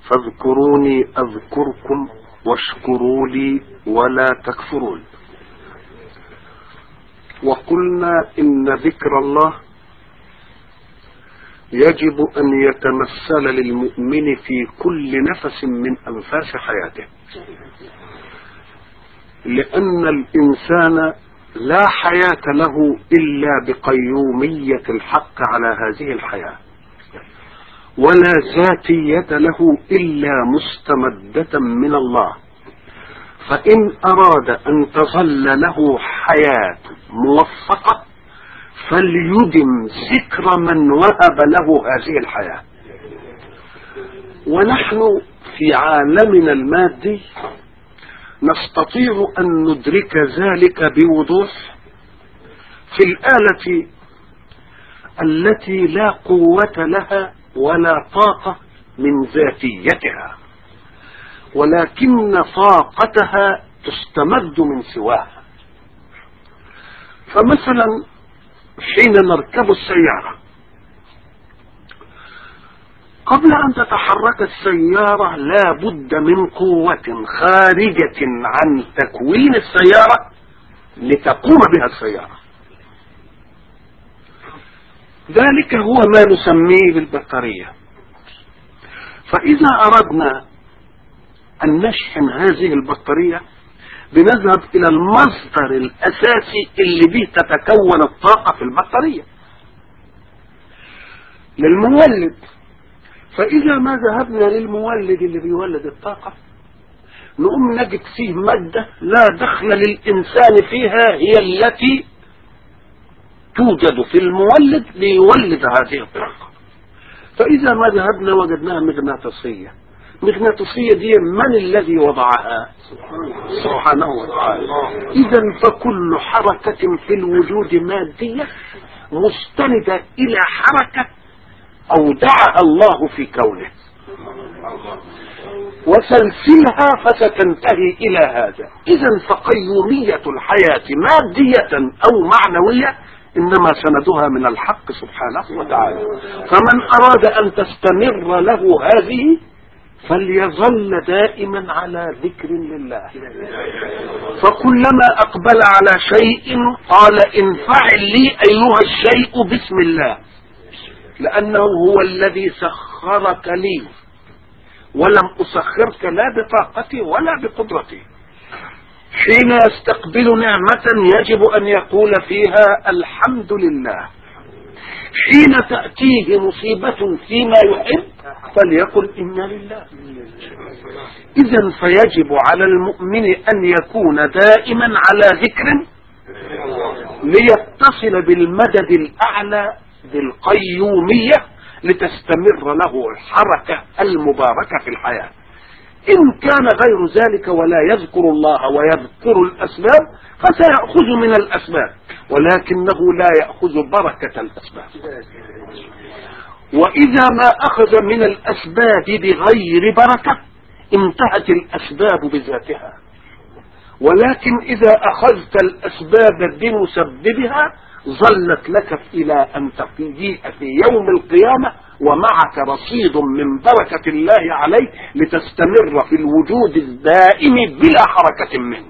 فاذكروني أذكركم واشكروا لي ولا تكفرون. وقلنا إن ذكر الله يجب أن يتمثل للمؤمن في كل نفس من أنفاس حياته، لأن الإنسان لا حياة له إلا بقيومية الحق على هذه الحياة، ولا ذاتية له إلا مستمدة من الله. فإن أراد أن تظل له حياة موفقة فليدم ذكر من وهب له هذه الحياة. ونحن في عالمنا المادي نستطيع أن ندرك ذلك بوضوح في الآلة التي لا قوة لها ولا طاقة من ذاتيتها، ولكن طاقتها تستمد من سواها. فمثلا حين نركب السيارة، قبل أن تتحرك السيارة لا بد من قوة خارجة عن تكوين السيارة لتقوم بها السيارة. ذلك هو ما نسميه بالبطارية. فإذا أردنا أن نشحن هذه البطارية بنذهب إلى المصدر الأساسي اللي به تتكون الطاقة في البطارية، للمولد. فإذا ما ذهبنا للمولد اللي بيولد الطاقة نقوم نجد فيه مادة لا دخل للإنسان فيها، هي التي توجد في المولد ليولد هذه الطاقة. فإذا ما ذهبنا وجدناها مغناطيسية. مغناطيسية دي من الذي وضعها؟ سبحانه وتعالى. إذا فكل حركة في الوجود مادية مستندة إلى حركة أودعها الله في كونه، وسلسلها فستنتهي إلى هذا. إذا فقيومية الحياة مادية أو معنوية إنما سندها من الحق سبحانه وتعالى. فمن أراد أن تستمر له هذه فليظل دائما على ذكر لله. فكلما أقبل على شيء قال انفعل لي أيها الشيء بسم الله، لأنه هو الذي سخرك لي، ولم أسخرك لا بطاقتي ولا بقدرتي. حين يستقبل نعمة يجب أن يقول فيها الحمد لله. حين تأتيه مصيبة فيما يحب فليقل إنا لله. إذن فيجب على المؤمن أن يكون دائما على ذكر ليتصل بالمدد الأعلى بالقيومية لتستمر له الحركة المباركة في الحياة. إن كان غير ذلك ولا يذكر الله ويذكر الأسباب فسيأخذ من الأسباب، ولكنه لا يأخذ بركة الأسباب. وإذا ما أخذ من الأسباب بغير بركة انتهت الأسباب بذاتها. ولكن إذا أخذت الأسباب بمسببها ظلت لك إلى أن تجيء في يوم القيامة ومعك رصيد من بركة الله عليك لتستمر في الوجود الدائم بلا حركة منك.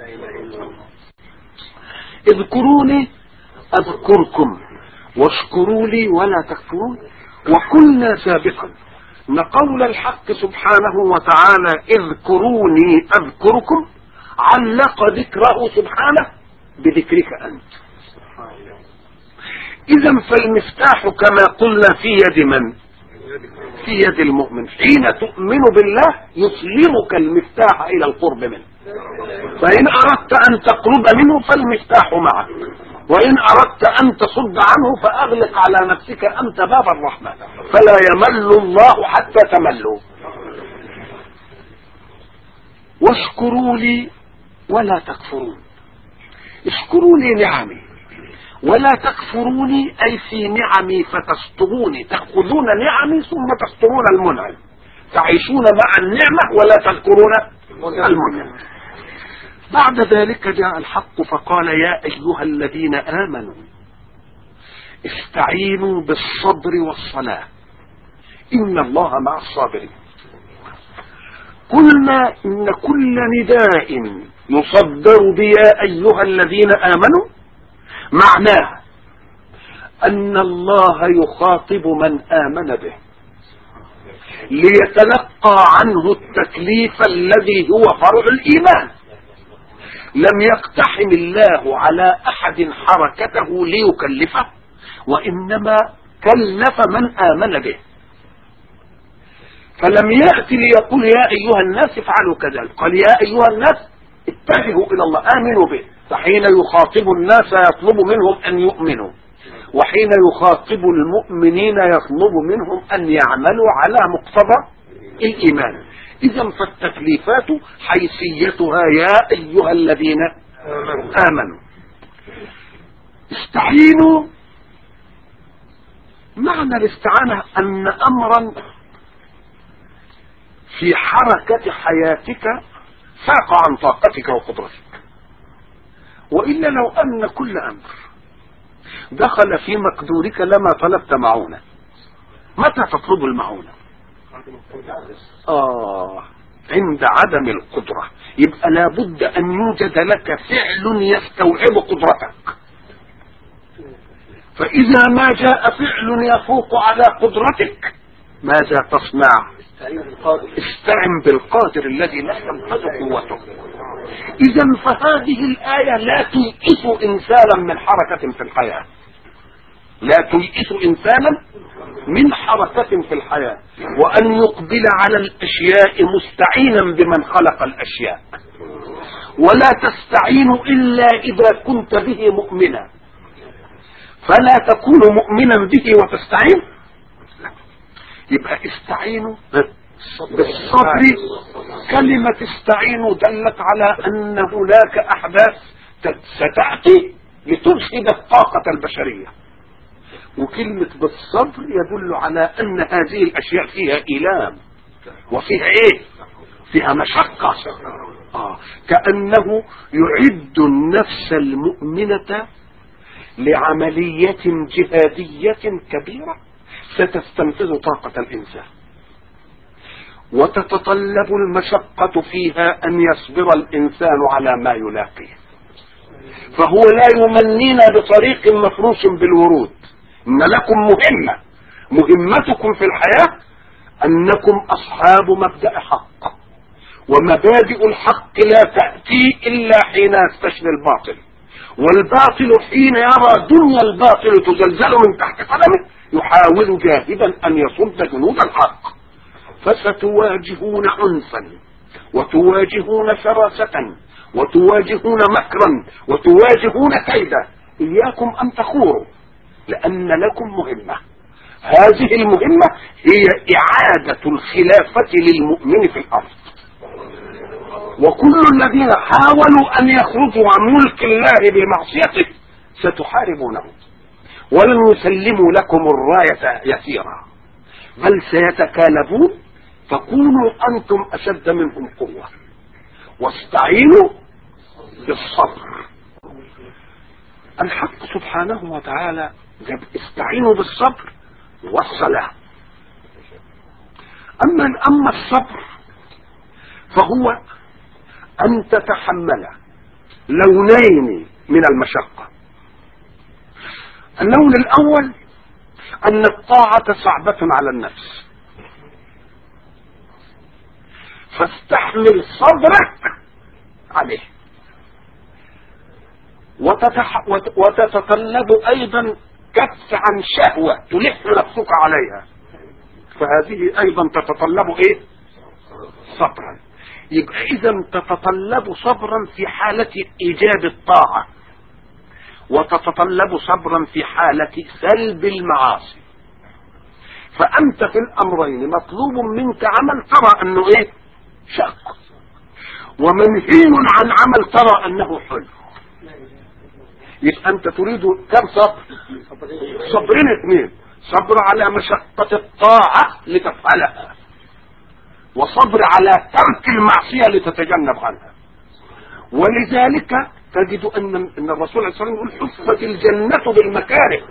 اذكروني أذكركم واشكروا لي ولا تكفرون. وقلنا سابقا أن قول الحق سبحانه وتعالى اذكروني أذكركم علق ذكره سبحانه بذكرك أنت. إذا فالمفتاح كما قلنا في يد من؟ في يد المؤمن. حين تؤمن بالله يسلمك المفتاح إلى القرب منه. فإن أردت أن تقرب منه فالمفتاح معك، وإن أردت أن تصد عنه فأغلق على نفسك أنت باب الرحمة، فلا يمل الله حتى تملوا. واشكروا لي ولا تكفرون. اشكروا لي نعمي ولا تكفروني، أي في نعمي فتستروني، تأخذون نعمي ثم تسترون المنعم، تعيشون مع النعمة ولا تذكرون المنعم. بعد ذلك جاء الحق فقال يا أيها الذين آمنوا استعينوا بالصبر والصلاة إن الله مع الصابرين. قلنا إن كل نداء يصدر بيا أيها الذين آمنوا معناه أن الله يخاطب من آمن به ليتلقى عنه التكليف الذي هو فرع الإيمان. لم يقتحم الله على أحد حركته ليكلفه، وإنما كلف من آمن به. فلم يأتي ليقول يا أيها الناس افعلوا كذلك، قال يا أيها الناس اتجهوا إلى الله آمنوا به. فحين يخاطب الناس يطلب منهم أن يؤمنوا، وحين يخاطب المؤمنين يطلب منهم أن يعملوا على مقتضى الإيمان. إذا فالتكليفات حيثيتها يا أيها الذين آمنوا. استعينوا، معنى الاستعانة أن أمرا في حركة حياتك فاق عن طاقتك وقدرتك، وإلا لو أن كل أمر دخل في مقدورك لما طلبت معونة. متى تطلب المعونة؟ عند عدم القدرة. يبقى لابد أن يوجد لك فعل يستوعب قدرتك. فإذا ما جاء فعل يفوق على قدرتك ماذا تصنع؟ استعن بالقادر الذي لا تنفذ قوته. إذا فهذه الآية لا تيئس إنسانا من حركة في الحياة، لا تيئس إنسانا من حركة في الحياة، وأن يقبل على الأشياء مستعينا بمن خلق الأشياء، ولا تستعين إلا إذا كنت به مؤمنا. فلا تكون مؤمنا به وتستعين. يبقى استعينوا بالصبر. كلمة استعينوا دلت على أن هناك أحداث ستأتي لترشد الطاقة البشرية، وكلمة بالصبر يدل على أن هذه الأشياء فيها إيلام وفيها إيه؟ فيها مشقة. كأنه يعد النفس المؤمنة لعملية جهادية كبيرة ستستنفذ طاقة الإنسان، وتتطلب المشقة فيها أن يصبر الإنسان على ما يلاقيه. فهو لا يمنينا بطريق مفروش بالورود. إن لكم مهمتكم في الحياة أنكم أصحاب مبدأ حق، ومبادئ الحق لا تأتي إلا حين يستشري الباطل، والباطل حين يرى دنيا الباطل تزلزل من تحت قدمه يحاول جاهدا أن يصد جنود الحق. فستواجهون عنفا، وتواجهون شراسة، وتواجهون مكرا، وتواجهون كيدا. إياكم أن تخوروا، لأن لكم مهمة. هذه المهمة هي إعادة الخلافة للمؤمن في الأرض. وكل الذين حاولوا أن يخرجوا عن ملك الله بمعصيته ستحاربونهم، ولن يسلموا لكم الراية يسيرا، بل سيتكالبون. فكونوا أنتم أشد منهم قوة، واستعينوا بالصبر. الحق سبحانه وتعالى جاب استعينوا بالصبر والصلاة. أما الصبر فهو أن تتحمل لونين من المشقة. اللون الأول أن الطاعة صعبة على النفس، فاستحمل صبرك عليه. وتتطلب أيضا كف عن شهوة تلح نفسك عليها، فهذه أيضا تتطلب إيه؟ صبرا. يبقى إذا تتطلب صبرا في حالة إيجاب الطاعة، وتتطلب صبرا في حالة سلب المعاصي. فأنت في الأمرين مطلوب منك عمل ترى أنه إيه؟ شق، ومنهي عن عمل ترى أنه حلو. يبقى أنت تريد كم صبر؟ صبرين اثنين: صبر على مشقة الطاعة لتفعلها، وصبر على ترك المعصية لتتجنب عنها. ولذلك تجد أن الرسول عليه الصلاة والسلام يقول: حفت الجنة بالمكاره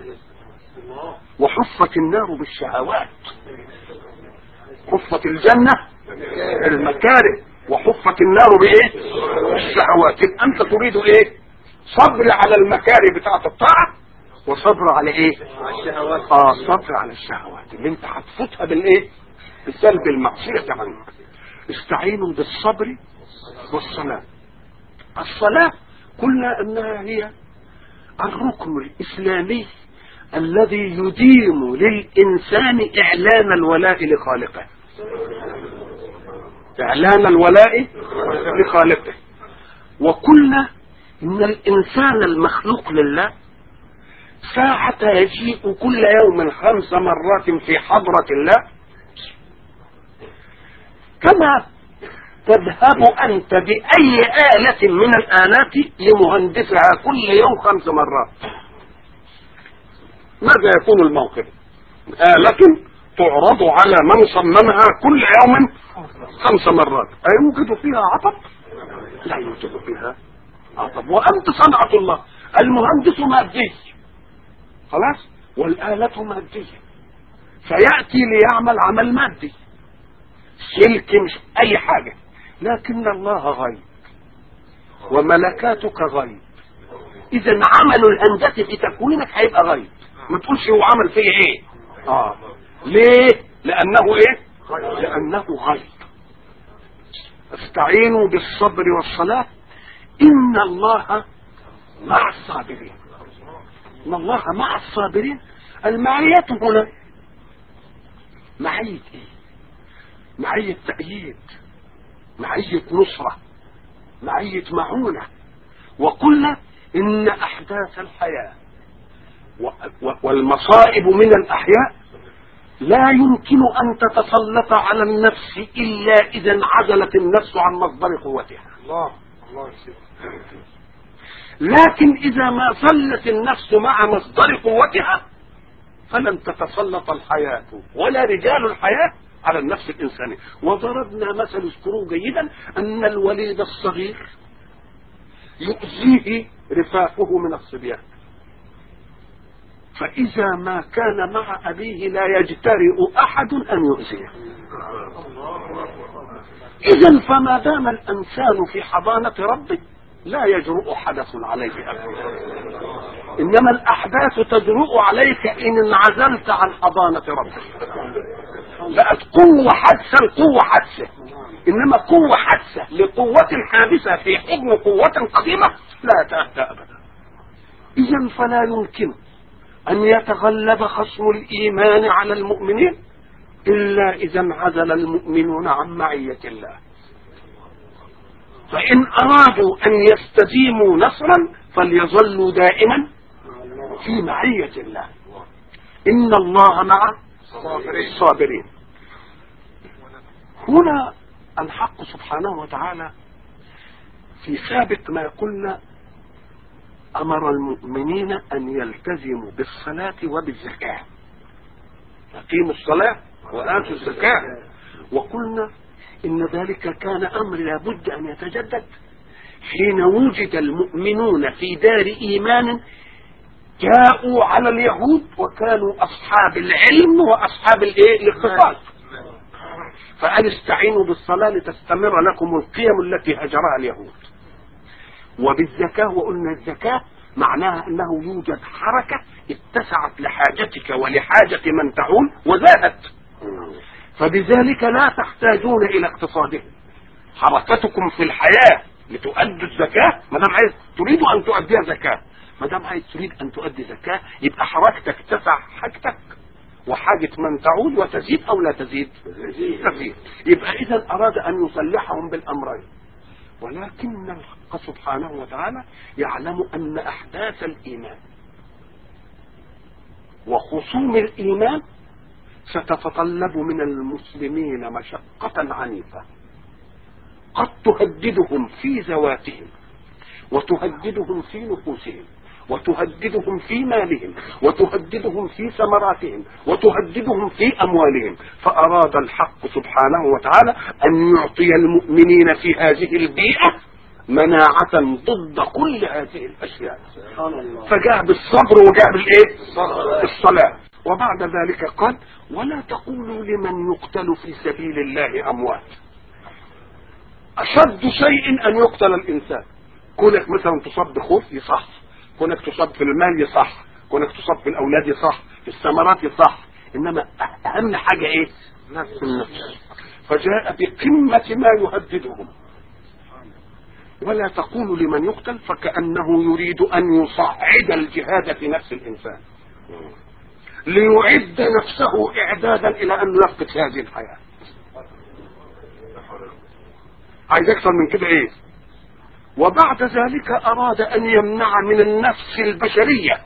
وحفت النار بالشهوات. حفت الجنة المكاره، وحفت النار بايه؟ الشهوات. انت تريد ايه؟ صبر على المكاره بتاعه الطاعه، وصبر على ايه؟ صبر على الشهوات اللي انت هتفوتها بالايه؟ بسلب المعصيه عنك. استعينوا بالصبر والصلاه. الصلاه قلنا انها هي الركن الاسلامي الذي يديم للانسان اعلان الولاء لخالقه. اعلان الولاء لخالقه. وقلنا ان الانسان المخلوق لله ساعة يجيء كل يوم 5 مرات في حضرة الله، كما تذهب أنت بأي آلة من الآلات لمهندسها كل يوم 5 مرات. ماذا يكون الموقف؟ آلة تعرض على من صممها كل يوم 5 مرات، أيوجد فيها عطب؟ لا يوجد فيها عطب. وأنت صنعة الله. المهندس مادي خلاص، والآلة مادية، فيأتي ليعمل عمل مادي، سلك مش أي حاجة. لكن الله غيب وملكاتك غيب. إذا عمل الهندسة في تكوينك هيبقى غيب. ما تقولش هو عمل فيه ايه. ليه؟ لأنه ايه؟ لأنه غيب. استعينوا بالصبر والصلاة إن الله مع الصابرين. إن الله مع الصابرين. المعية هنا معية ايه؟ معية تأييد، معية نصرة، معية معونة. وقلنا إن أحداث الحياة والمصائب من الأحياء لا يمكن أن تتسلط على النفس إلا إذا انعزلت النفس عن مصدر قوتها. لكن إذا ما صلت النفس مع مصدر قوتها فلن تتسلط الحياة ولا رجال الحياة على النفس الإنسانية. وضربنا مثل اذكروه جيدا أن الوليد الصغير يؤذيه رفاقه من الصبيان، فإذا ما كان مع أبيه لا يجترئ أحد أن يؤذيه. إذا فما دام الإنسان في حضانة ربه لا يجرؤ حدث عليه أبدا، إنما الأحداث تجرؤ عليك إن انعزلت عن حضانة ربك. بقت قوة حادثة لقوة حادثة، إنما قوة حادثة لقوة حادثة في حجم قوة قديمة لا تأتى أبدا. إذا فلا يمكن أن يتغلب خصم الإيمان على المؤمنين إلا إذا انعزل المؤمنون عن معية الله. فإن أرادوا أن يستديموا نصرا فليظلوا دائما في معية الله. إن الله مع الصابرين. هنا الحق سبحانه وتعالى في سابق ما قلنا أمر المؤمنين أن يلتزموا بالصلاة وبالزكاة. أقيموا الصلاة وآتوا الزكاة. وقلنا إن ذلك كان أمر لابد أن يتجدد حين وجد المؤمنون في دار إيمان جاءوا على اليهود وكانوا أصحاب العلم وأصحاب الاقتصاد، فقال استعينوا بالصلاة لتستمر لكم القيم التي هجرها اليهود، وبالزكاة. وقلنا الزكاة معناها أنه يوجد حركة اتسعت لحاجتك ولحاجة من تعول وزادت، فبذلك لا تحتاجون إلى اقتصادهم. حركتكم في الحياة لتؤدوا الزكاة، ما دام عايز تريد أن تؤديها زكاة، ما دام عايز تريد أن تؤدي زكاة يبقى حركتك تسع حاجتك وحاجة من تعود وتزيد أو لا تزيد؟ تزيد. يبقى إذا أراد أن يصلحهم بالأمرين، ولكن الحق سبحانه وتعالى يعلم أن أحداث الإيمان وخصوم الإيمان ستتطلب من المسلمين مشقة عنيفة قد تهددهم في ذواتهم وتهددهم في نفوسهم وتهددهم في مالهم وتهددهم في ثمراتهم وتهددهم في أموالهم. فأراد الحق سبحانه وتعالى أن يعطي المؤمنين في هذه البيئة مناعة ضد كل هذه الأشياء، فجاء بالصبر وجاء بالإيه؟ الصلاة. وبعد ذلك قال ولا تقولوا لمن يقتل في سبيل الله أموات اشد شيء ان يقتل الانسان. كونك مثلا تصاب بخوف يصح، كونك تصاب في المال يصح، كونك تصاب في الاولاد يصح، في الثمرات يصح، انما اهم حاجه ايه؟ نفس النفس. فجاء بقمه ما يهددهم. ولا تقول لمن يقتل فكأنه يريد أن يصعد الجهاد في نفس الإنسان، ليعد نفسه إعدادا إلى أن يفقد هذه الحياة. عايز أكثر من كده إيه؟ وبعد ذلك أراد أن يمنع من النفس البشرية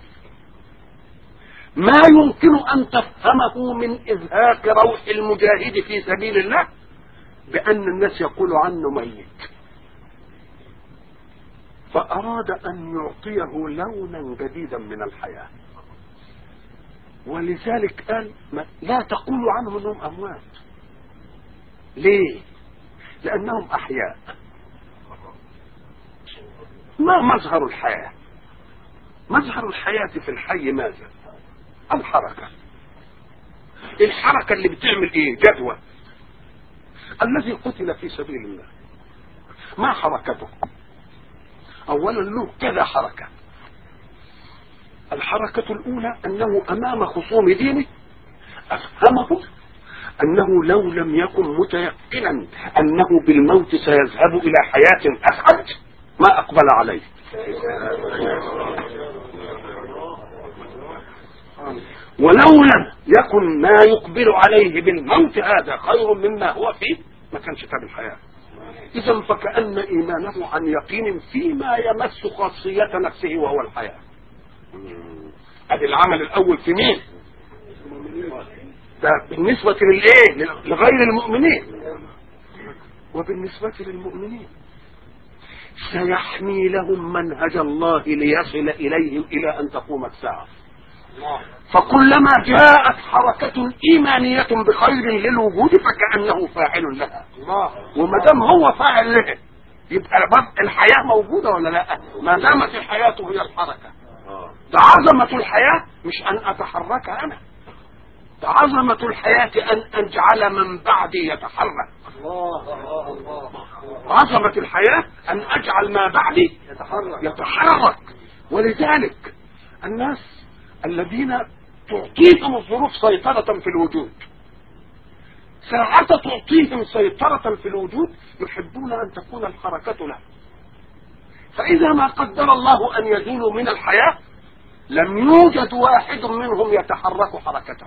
ما يمكن أن تفهمه من إزهاق روح المجاهد في سبيل الله، بأن الناس يقول عنه ميت. فأراد أن يعطيه لونا جديدا من الحياة، ولذلك قال لا تقولوا عنهم أنهم أموات. ليه؟ لأنهم أحياء. ما مظهر الحياة؟ مظهر الحياة في الحي ماذا؟ الحركة. الحركة اللي بتعمل ايه؟ جدوى. الذي قتل في سبيل الله ما حركته؟ اولا له كذا حركة. الحركة الاولى انه امام خصوم دينه افهمه انه لو لم يكن متيقنا انه بالموت سيذهب الى حياة اسعد ما اقبل عليه. ولو لم يكن ما يقبل عليه بالموت هذا خير مما هو فيه ما كانش تاب الحياة. إذا فكأن إيمانه عن يقين فيما يمس خاصية نفسه وهو الحياة. هذا العمل الأول في مين؟ ده بالنسبة للإيه؟ لغير المؤمنين. وبالنسبة للمؤمنين سيحمي لهم منهج الله ليصل إليهم إلى أن تقوم الساعة. فكلما جاءت حركة إيمانية بخير للوجود فكأنه فاعل لها. وما دام هو فاعل لها يبقى الحياة موجودة ولا لا؟ ما دامت الحياة هي الحركة. ده عظمة الحياة مش أن أتحرك أنا، ده عظمة الحياة أن أجعل من بعدي يتحرك. عظمة الحياة أن أجعل ما بعدي يتحرك. ولذلك الناس الذين تعطيهم الظروف سيطرة في الوجود ساعة تعطيهم سيطرة في الوجود يحبون أن تكون الحركة له. فإذا ما قدر الله أن يزولوا من الحياة لم يوجد واحد منهم يتحرك حركته.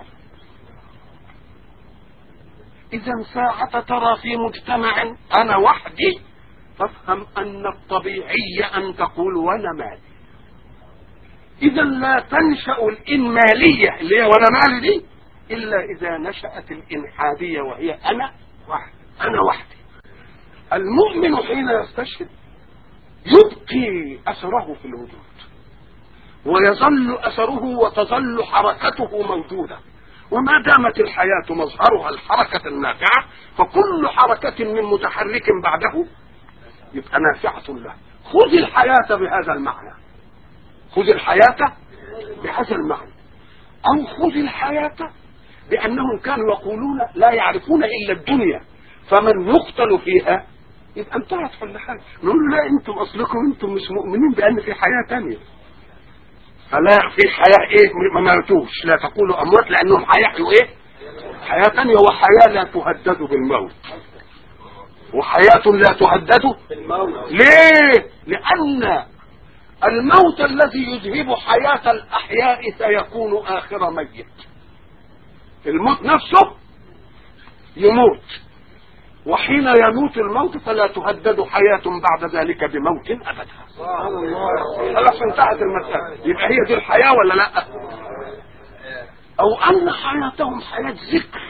إذا ساعة ترى في مجتمع أنا وحدي فافهم أن الطبيعي أن تقول وأنا مالي. إذا لا تنشأ الإنمالية اللي هي وأنا مالي دي إلا إذا نشأت الإنحادية وهي أنا وحدي. المؤمن حين يستشهد يبقي أثره في الوجود ويظل أثره وتظل حركته موجودة. وما دامت الحياة مظهرها الحركة النافعة فكل حركة من متحرك بعده يبقى نافعة له. خذ الحياة بهذا المعنى، خذ الحياة بهذا المعنى، أو خذ الحياة بأنهم كانوا يقولون لا يعرفون إلا الدنيا فمن يقتل فيها يبقى انتهت كل حاجة. نقول لا انتم أصلكم انتم مش مؤمنين بأن في حياة تانية. فلا في حياة ايه ما ماتوش، لا تقولوا أموات لأنهم حيحيوا ايه حياة تانية، وحياة لا تهدد بالموت، وحياة لا تهدد بالموت. ليه؟ لأن الموت الذي يذهب حياة الأحياء سيكون آخر ميت. الموت نفسه يموت، وحين يموت الموت فلا تهدد حياة بعد ذلك بموت أبدا. خلاص انتهت المسألة. يبقى هي دي الحياة ولا لا؟ أو أن حياتهم حياة ذكر.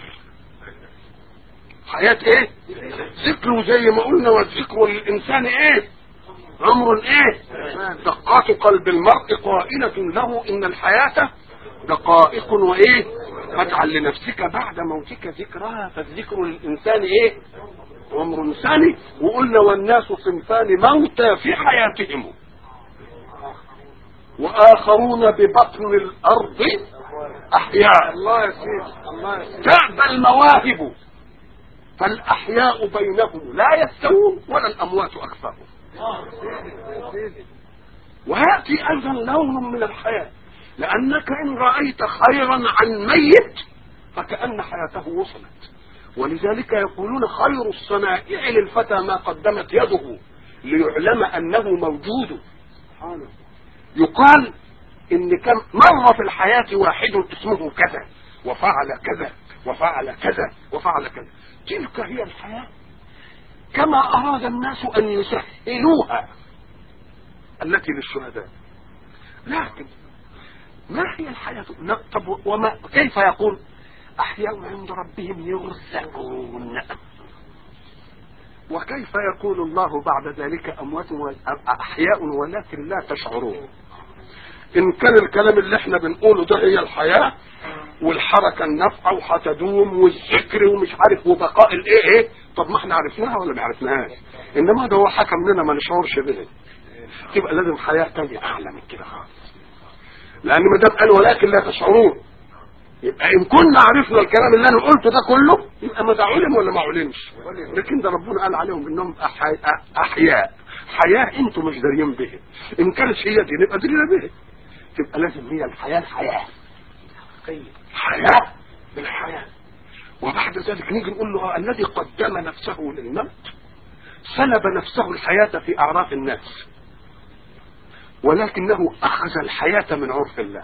حياة ايه؟ ذكر. زي ما قلنا والذكر للإنسان ايه؟ أمر ايه؟ دقات قلب المرء قائلة له إن الحياة دقائق وايه؟ فاجعل لنفسك بعد موتك ذكرها. فالذكر للإنسان ايه؟ أمر ثاني. وقلنا والناس صنفان موتى في حياتهم وآخرون ببطن الأرض أحياء. الله يسير الله يسير. تعب المواهب فالأحياء بينهم لا يستوون ولا الأموات أكثرهم. ويأتي أيضا لون من الحياة، لأنك إن رأيت خيرا عن ميت فكأن حياته وصلت. ولذلك يقولون خير الصنائع للفتى ما قدمت يده ليعلم أنه موجود. يقال إن كم مرة في الحياة واحد اسمه كذا وفعل كذا وفعل كذا وفعل كذا. تلك هي الحياة كما أراد الناس أن يسهلوها التي للشهداء. لكن ما هي الحياة؟ طب وما كيف يقول أحياء عند ربهم يرزقون؟ وكيف يقول الله بعد ذلك أموات أحياء ولكن لا تشعرون؟ إن كان الكلام اللي احنا بنقوله ده هي الحياة والحركة النافعة وهتدوم والذكر ومش عارف وبقاء الايه، طب ما احنا عرفناها ولا ما عرفناهاش؟ انما ده هو حكم لنا ما نشعرش به. تبقى لازم حياة تانية اعلى من كده خالص. لان ما دام قال ولكن لا تشعرون، يبقى ان كنا عرفنا الكلام اللي انا قلته ده كله يبقى ما ده علم ولا ما علمش؟ لكن ده ربنا قال عليهم انهم احياء، حياة انتم مش دارين به. ان كانت هي دي نبقى درينا به. تبقى لازم هي الحياة حياة بالحياة. وبعد ذلك نيجي نقول له الذي قدم نفسه للموت سلب نفسه الحياة في أعراف الناس، ولكنه أخذ الحياة من عرف الله.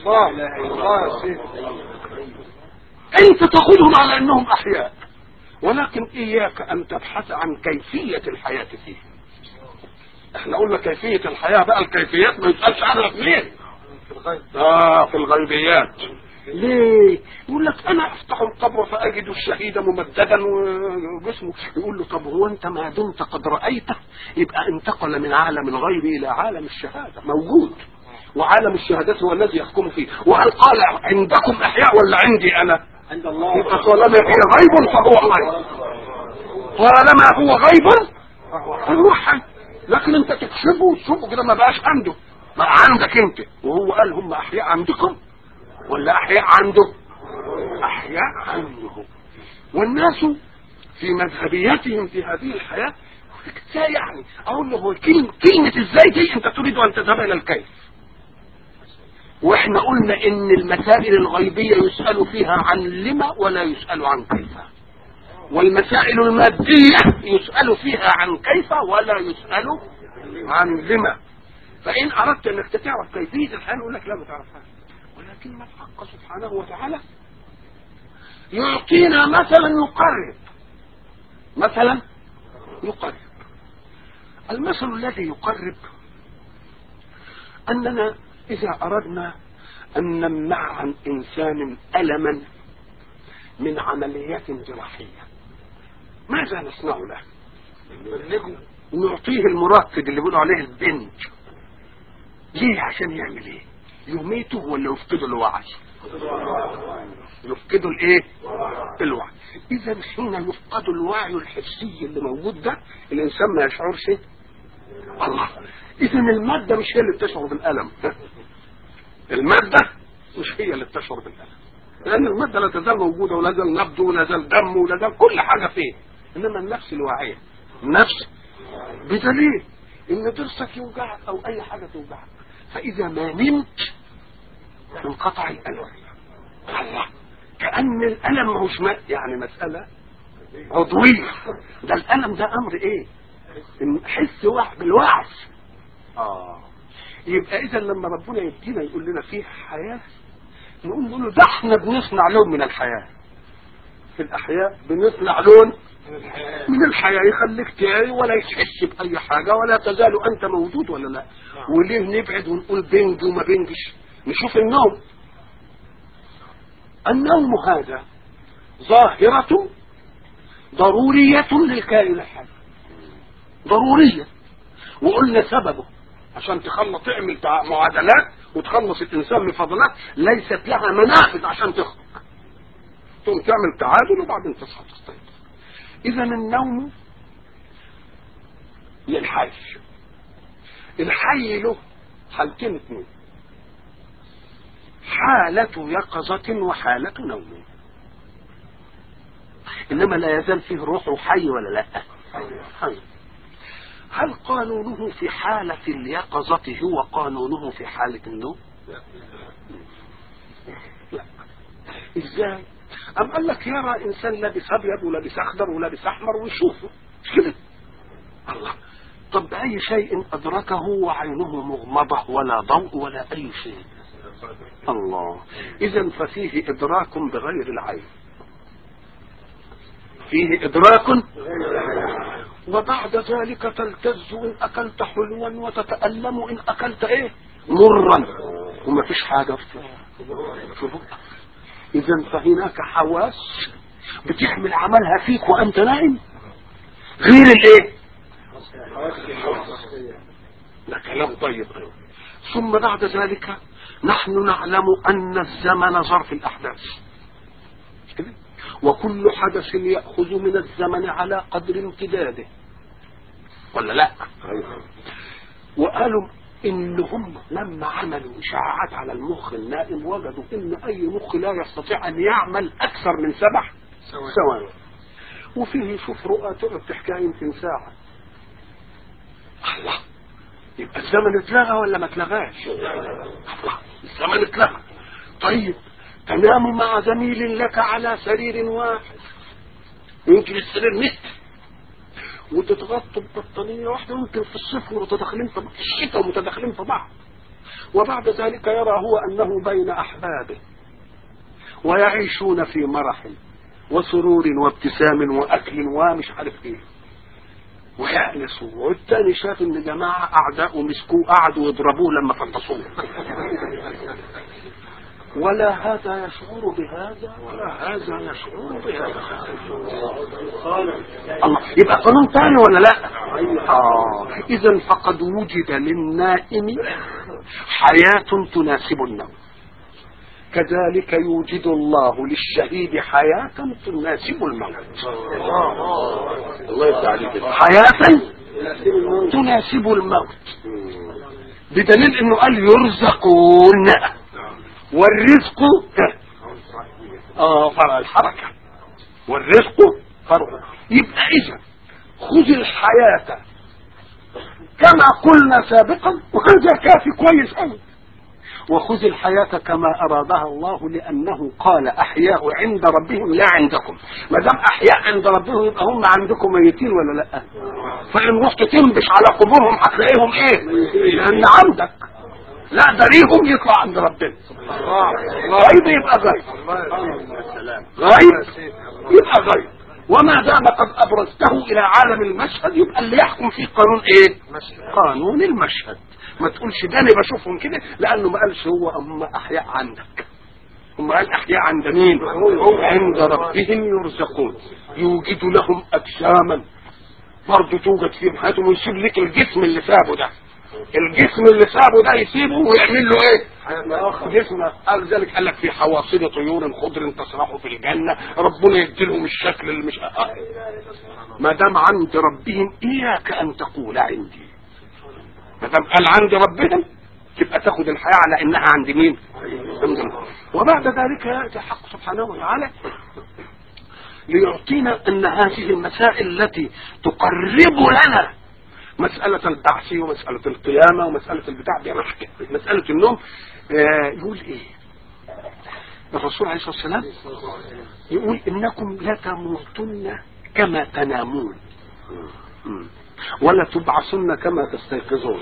أنت تأخذهم على أنهم أحياء، ولكن إياك أن تبحث عن كيفية الحياة فيه. احنا قلنا كيفية الحياة، بقى الكيفيات ما يسألش عنها فين؟ في الغيبيات. ليه؟ يقول لك انا افتح القبر فاجد الشهيد ممددا وجسمه. يقول له طب هو انت ما دمت قد رايته يبقى انتقل من عالم الغيب الى عالم الشهاده، موجود، وعالم الشهادات هو الذي يحكم فيه. وهل قال عندكم احياء ولا عندي انا؟ عند الله. يبقى طالما هي غيب فهو حي، طالما هو غيب فهو حي. لكن انت تكشفه وتشوفه كده ما بقاش عنده، ما عندك انت. وهو قال هم احياء عندكم ولا احياء عنده؟ احياء عنده. والناس في مذهبياتهم في هذه الحياة يعني اقول له كلمة ازاي دي انت تريد ان تذهب الى الكيف. واحنا قلنا ان المسائل الغيبية يسأل فيها عن لما ولا يسأل عن كيف، والمسائل المادية يسأل فيها عن كيف ولا يسأل عن لما. فإن أردت أنك تعرف كيفية الحياة يقول لك لا ما تعرفها، ولكن الحق سبحانه وتعالى يعطينا مثلا يقرب. مثلا يقرب. المثل الذي يقرب أننا إذا أردنا أن نمنع عن إنسان ألما من عمليات جراحية ماذا نصنع له؟ نعطيه المركب اللي بيقولوا عليه البنج. ليه؟ عشان يعمل ايه؟ يميته ولا يفقده الوعي؟ يفقده الايه؟ الوعي. اذا حين يفقد الوعي الحسي اللي موجود ده الانسان ما يشعرش. الله، اذا المادة مش هي اللي بتشعر بالألم. المادة مش هي اللي بتشعر بالألم، لان المادة لا تزال موجودة ولا زال نبض ولا زال دم ولا زال كل حاجة فيه. انما النفس الواعية، النفس بدليل ان ضرسك يوجعك او اي حاجة توجعك، فاذا ما نمت انقطع الالم. الله، كأن الالم مش يعني مسألة عضوية، ده الالم ده امر ايه؟ حس بالوعي. يبقى اذا لما ربنا يدينا يقول لنا فيه حياة نقول له ده احنا بنصنع لون من الحياة. في الاحياء بنصنع لون من الحياة يخليك تعي ولا يتحس بأي حاجة ولا تزال أنت موجود ولا لا. وليه نبعد ونقول بنج وما بنجش؟ نشوف النوم. النوم هذا ظاهرة ضرورية للكائن الحي، ضرورية. وقلنا سببه عشان تعمل معادلات وتخلص الإنسان من فضلات ليست لها منافذ عشان تخرج، تقوم تعمل تعادل وبعدين تصحى تستيقظ. إذا النوم للحي. الحي له حالتين اثنين، حالة يقظة وحالة نوم. انما لا يزال فيه روحه حي ولا لا؟ حي. هل قانونه في حالة اليقظة هو قانونه في حالة النوم؟ لا. ازاي؟ أم قال لك يرى إنسان لابس أبيض ولابس أخضر ولابس أحمر ويشوفه كده. الله، طب بأي شيء أدركه وعينه مغمضة ولا ضوء ولا أي شيء؟ الله. إذن ففيه إدراك بغير العين، فيه إدراك. وبعد ذلك تلتز إن أكلت حلوا وتتألم إن أكلت إيه مرا، وما فيش حاجة في بقك. إذن فهناك حواس بتحمل عملها فيك وأنت نائم غير الإيه؟ ده كلام طيب. ثم بعد ذلك نحن نعلم أن الزمن ظرف الأحداث، وكل حدث يأخذ من الزمن على قدر امتداده، ولا لا؟ وقالوا إن هم لما عملوا إشعاعات على المخ النائم وجدوا إن أي مخ لا يستطيع أن يعمل أكثر من 7 ثواني، وفيه شوف رؤى تقعد تحكي يمكن ساعة. الله، يبقى الزمن اتلغى ولا ما اتلغاش؟ الله، الزمن اتلغى. طيب تنام مع زميل لك على سرير واحد، يمكن السرير متر، وتتغطوا ببطانية واحدة، يمكن في الصفر وتدخلين في الشتاء ومتدخلين في بعض، وبعد ذلك يرى هو أنه بين أحبابه ويعيشون في مرح وسرور وابتسام وأكل ومش عارف ايه ويأنسوا، والتاني شاف ان جماعة أعداء مسكوه قعدوا يضربوه لما فطسوه. ولا هذا يشعر بهذا ولا هذا يشعر بهذا. الله، يبقى قانون ثاني ولا لا؟ إذن فقد وجد للنائم حياة تناسب النوم، كذلك يوجد الله للشهيد حياة تناسب الموت. الله يسعدك. حياة تناسب الموت، بدليل انه قال يرزقون، والرزق فرع الحركة، والرزق فرع. يبقى إذا خذ الحياة كما قلنا سابقا، وهذا كافي كويس قوي، وخذ الحياة كما أرادها الله، لأنه قال أحياء عند ربهم لا عندكم. ما دام أحياء عند ربهم يبقى هم عندكم ميتين ولا لا؟ فإن رحت تنبش على قبورهم هتلاقيهم إيه؟ لأن عندك لا دريهم يطلع عند ربنا. غيب يبقى غيب، غيب يبقى غيب. وما دام قد أبرزته إلى عالم المشهد يبقى اللي يحكم فيه قانون إيه؟ قانون المشهد. ما تقولش ده أنا بشوفهم كده، لأنه ما قالش هو هم أحياء عندك، هم قال أحياء عند مين؟ عند ربهم يرزقون. يوجد لهم أجساما برضه توجد فيهم حياتهم، ويسيب لك الجسم اللي سابه ده، الجسم اللي سابه ده يسيبه ويعمل له ايه؟ جسم. قال ذلك قال لك في حواصل طيور خضر تسرح في الجنة، ربنا يديلهم الشكل اللي مش ما دام عند ربهم اياك ان تقول عندي. ما دام قال عند ربهم تبقى تاخد الحياة على انها عند مين؟ عند الله. وبعد ذلك يأتي حق سبحانه وتعالى ليعطينا ان هذه المسائل التي تقرب لنا مسألة البعث ومسألة القيامة ومسألة البتاع دي نحكي. مسألة النوم يقول ايه الرسول عليه الصلاة والسلام؟ يقول انكم لا تموتن كما تنامون ولا تبعثن كما تستيقظون.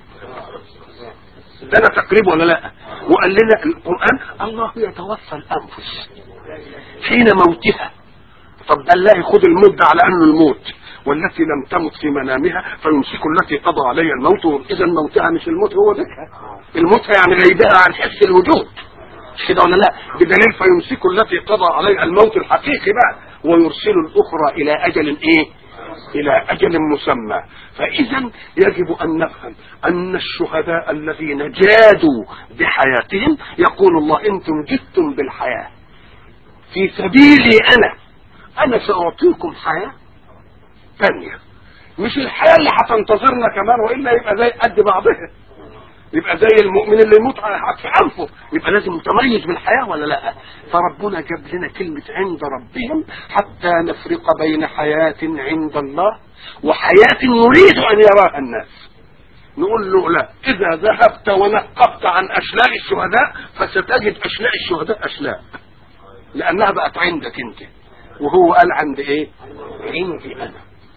ده انا تقريب ولا لا؟ وقال لنا القرآن الله يتوفى الانفس حين موتها. طب ده الله ياخد الموت ده على انه الموت، والتي لم تمت في منامها فيمسك التي قضى عليها الموت. اذا موتها مش الموت، هو ذكرها الموت يعني غيبها عن حس الوجود، مش كده ولا لا؟ بدليل فيمسك التي قضى عليها الموت الحقيقي بقى ويرسل الاخرى الى اجل ايه؟ الى اجل مسمى. فاذا يجب ان نفهم ان الشهداء الذين جادوا بحياتهم يقول الله انتم جدتم بالحياة في سبيلي انا ساعطيكم حياة ثانية، مش الحياة اللي هتنتظرنا كمان، وإلا يبقى زي قد بعضها. يبقى زي المؤمن اللي يموت على حتف انفه، يبقى لازم متميز بالحياه ولا لا؟ فربنا جاب لنا كلمه عند ربهم حتى نفرق بين حياه عند الله وحياه نريد ان يراها الناس. نقول له لا، اذا ذهبت ونقبت عن اشلاء الشهداء فستجد اشلاء الشهداء اشلاء، لانها بقت عندك انت، وهو قال عند ايه؟ عندي انا.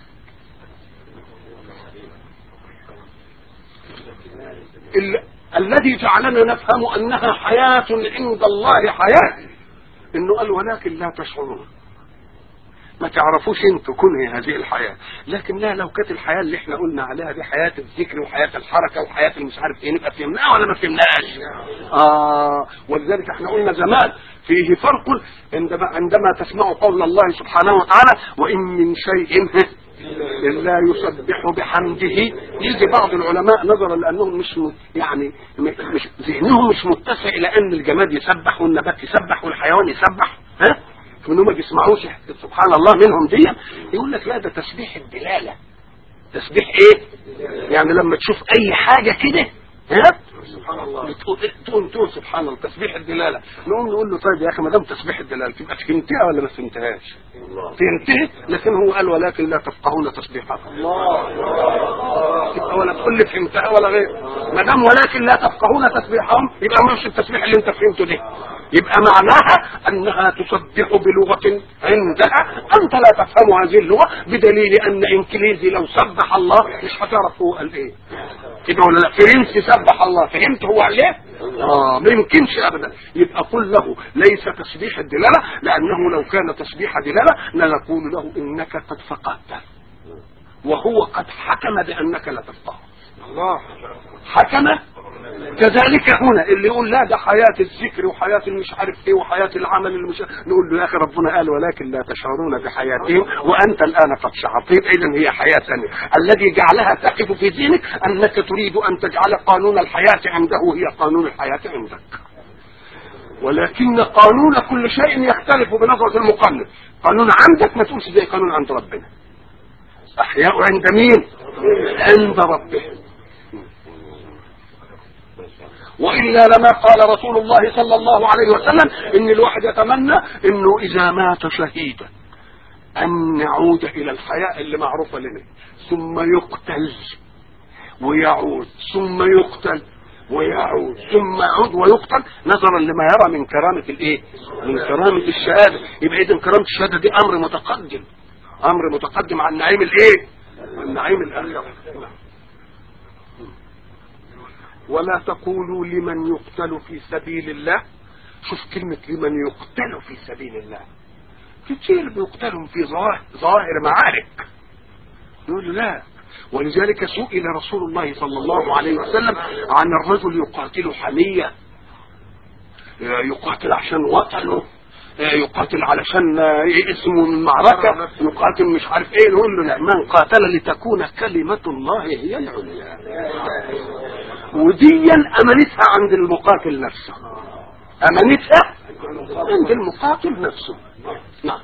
الذي جعلنا نفهم انها حياة عند الله حياة، انه قال ولكن لا تشعرون، ما تعرفوش انتوا كنه هذه الحياة. لكن لا، لو كانت الحياة اللي احنا قلنا عليها دي حياة الذكر وحياة الحركة وحياة المش عارف ايه، نبقى فهمناها ولا ما فهمناهاش؟ ولذلك احنا قلنا زمان فيه فرق عندما تسمع قول الله سبحانه وتعالى وإن من شيء إلا يسبح بحمده. يجي بعض العلماء نظرا لأنهم مش يعني مش ذهنهم مش متسع إلى أن الجماد يسبح والنبات يسبح والحيوان يسبح، منهم ما بيسمعوش سبحان الله منهم دي، يقول لك لا، ده تسبيح الدلالة. تسبيح ايه؟ يعني لما تشوف اي حاجة كده سبحان الله تقول سبحان الله، تسبيح الدلالة. نقول له طيب يا اخي ما دام تسبيح الدلالة تبقى فهمتها ولا ما فهمتهاش؟ فهمتها، لكن هو قال ولكن لا تفقهون تسبيحها. ولا تقول لي فهمتها ولا غير، ما دام ولكن لا تفقهون تسبيحهم يبقى مش التسبيح اللي انت فهمته ده، يبقى معناها انها تسبح بلغة عندها انت لا تفهم هذه اللغة، بدليل ان انكليزي لو سبح الله مش هتعرف هو قال ايه كده ولا لا. فرنسي سبح الله، فهمت هو قال ايه؟ ما يمكنش ابدا. يبقى قل له ليس تسبيح الدلالة، لانه لو كان تسبيح دلالة لنقول له انك قد فقدت، وهو قد حكم بانك لا تفقه. الله حكم. كذلك هنا اللي يقول لا ده حياة الذكر وحياة المش عارف ايه وحياة العمل اللي مش، نقول له يا اخي ربنا قال ولكن لا تشعرون بحياتهم وانت الان قد شعرت، اذا هي حياة ثانية. الذي جعلها تقف في ذهنك انك تريد ان تجعل قانون الحياة عنده هي قانون الحياة عندك، ولكن قانون كل شيء يختلف بنظرة المقنن. قانون عندك ما تقولش زي قانون عند ربنا. احياء عند مين؟ عند ربهم. وإلا لما قال رسول الله صلى الله عليه وسلم إن الواحد يتمنى إنه إذا مات شهيدا أن يعود إلى الحياة اللي معروفة لنا، ثم يقتل ويعود، ثم يقتل ويعود، ثم يعود ويقتل، نظرا لما يرى من كرامة الإيه؟ من كرامة الشهادة. يبقى إذن كرامة الشهادة دي أمر متقدم، أمر متقدم عن نعيم الإيه؟ عن نعيم الآخرة. ولا تقولوا لمن يقتل في سبيل الله. شوف كلمة لمن يقتل في سبيل الله، كتير بيقتلهم في ظواهر معارك، نقول لا. ولذلك سئل رسول الله صلى الله عليه وسلم عن الرجل يقاتل حمية، يقاتل عشان وطنه، يقاتل علشان اسمه من معركة، يقاتل مش عارف ايه. نقول له لا، من قاتل لتكون كلمة الله هي العليا. وديا امانتها عند المقاتل نفسه، امانتها عند المقاتل نفسه. نعم.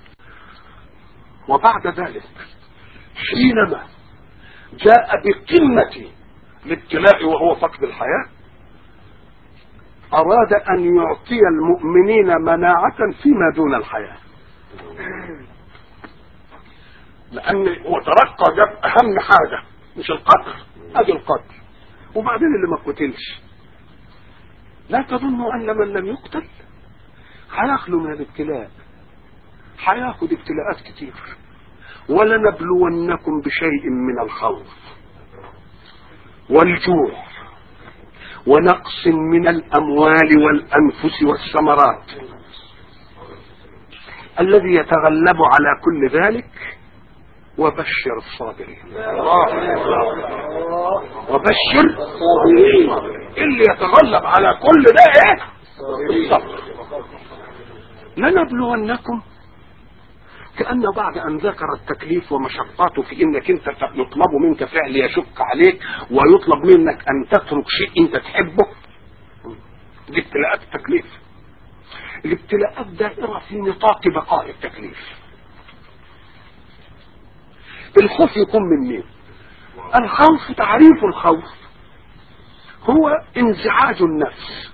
وبعد ذلك حينما جاء بقمة الابتلاء وهو فقد الحياة، أراد أن يعطي المؤمنين مناعة فيما دون الحياة، لأن هو ترقى جاب أهم حاجة مش القتل، هذا القتل، وبعدين اللي ما قتلش لا تظنوا أن من لم يقتل هيخلو من الابتلاء، هياخد ابتلاءات كتير. ولنبلونكم بشيء من الخوف والجوع ونقص من الأموال والأنفس والثمرات. الذي يتغلب على كل ذلك وبشر الصابرين. وبشر الصابرين، اللي يتغلب على كل ده ايه؟ الصبر. لنبلونكم، كأن بعد أن ذكر التكليف ومشقاته في إنك أنت يطلب منك فعل يشق عليك ويطلب منك أن تترك شيء أنت تحبه، دي ابتلاءات التكليف. الابتلاءات دائرة في نطاق بقاء التكليف. الخوف يكون من مين؟ الخوف، تعريف الخوف هو انزعاج النفس.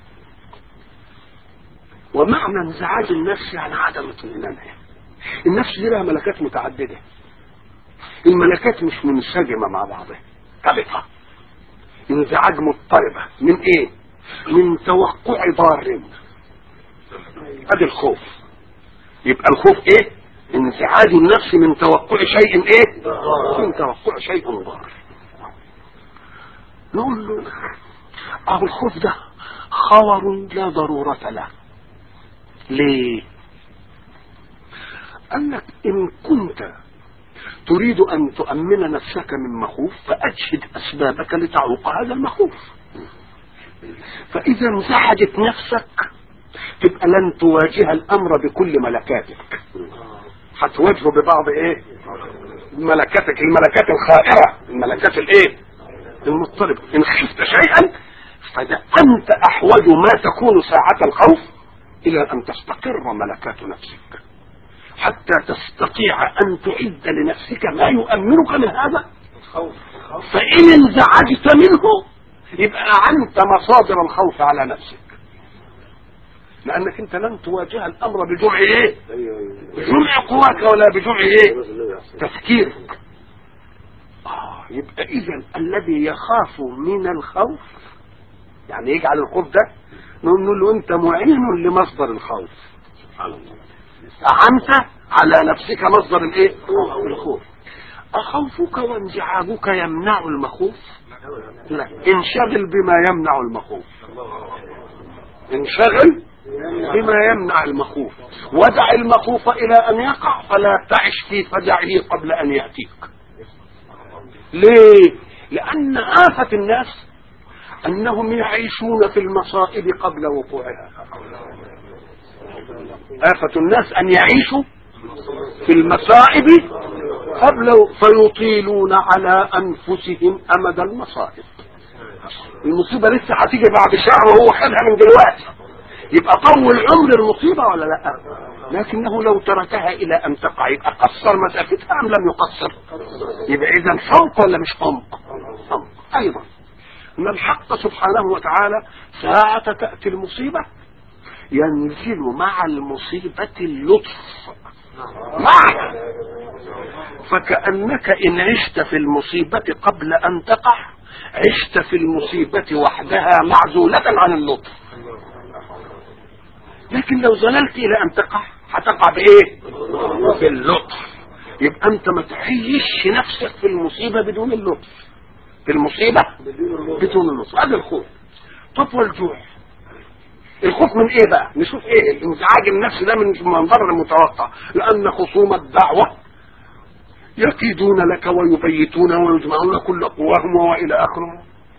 ومعنى انزعاج النفس يعني عدم اطمئنانها. النفس دي لها ملكات متعددة، الملكات مش منسجمة مع بعضها، طبقة انزعاج مضطربة من ايه؟ من توقع ضار. ادي الخوف. يبقى الخوف ايه؟ انزعاج النفس من توقع شيء ايه؟ من توقع شيء ضار. نقول له اهو الخوف ده خور لا ضرورة له. ليه؟ قال لك ان كنت تريد ان تؤمن نفسك من مخوف فاجهد اسبابك لتعوق هذا المخوف. فاذا انزعجت نفسك تبقى لن تواجه الامر بكل ملكاتك، هتواجهه ببعض ايه؟ ملكاتك، الملكات الخائرة، الملكات الايه؟ المضطربة. ان خفت شيئا فده انت احوج ما تكون ساعة الخوف الى ان تستقر ملكات نفسك حتى تستطيع ان تعد لنفسك ما يؤمنك من هذا الخوف. فان انزعجت منه يبقى اعنت مصادر الخوف على نفسك، لانك انت لن تواجه الامر بجمع ايه؟ بجمع قواك ولا بجمع ايه؟ تفكيرك. يبقى اذا الذي يخاف من الخوف يعني يجعل الخوف ده نقول له انت معين لمصدر الخوف، اعنت على نفسك مصدر الايه؟ الخوف. اخوفك وانزعاجك يمنع المخوف؟ لا، انشغل بما يمنع المخوف، انشغل بما يمنع المخوف، ودع المخوف الى ان يقع فلا تعش في فزعه قبل ان يأتيك. ليه؟ لان آفة الناس انهم يعيشون في المصائب قبل وقوعها. آفة الناس ان يعيشوا في المصائب قبل فيطيلون على انفسهم امد المصائب. المصيبة لسه هتيجي بعد شهر وهو خدها من دلوقتي، يبقى طول عمر المصيبة ولا لا؟ لكنه لو تركها الى ان تقع يبقى قصر مسافتها ام لم يقصر؟ يبقى اذا حمق ولا مش حمق؟ حمق ايضا. ان الحق سبحانه وتعالى ساعة تأتي المصيبة ينزل مع المصيبة اللطف معها، فكأنك ان عشت في المصيبة قبل ان تقع عشت في المصيبة وحدها معزولة عن اللطف. لكن لو زللت الى ان تقع هتقع بايه؟ باللطف. يبقى انت ما تعيش نفسك في المصيبة بدون اللطف، في المصيبة بدون اللطف. هذا الخوف. طب والجوع؟ الخوف من ايه بقى؟ نشوف ايه الانزعاج النفسي ده من منظر المتوقع. لان خصوم الدعوة يكيدون لك ويبيتون ويجمعون كل قواهم والى اخره.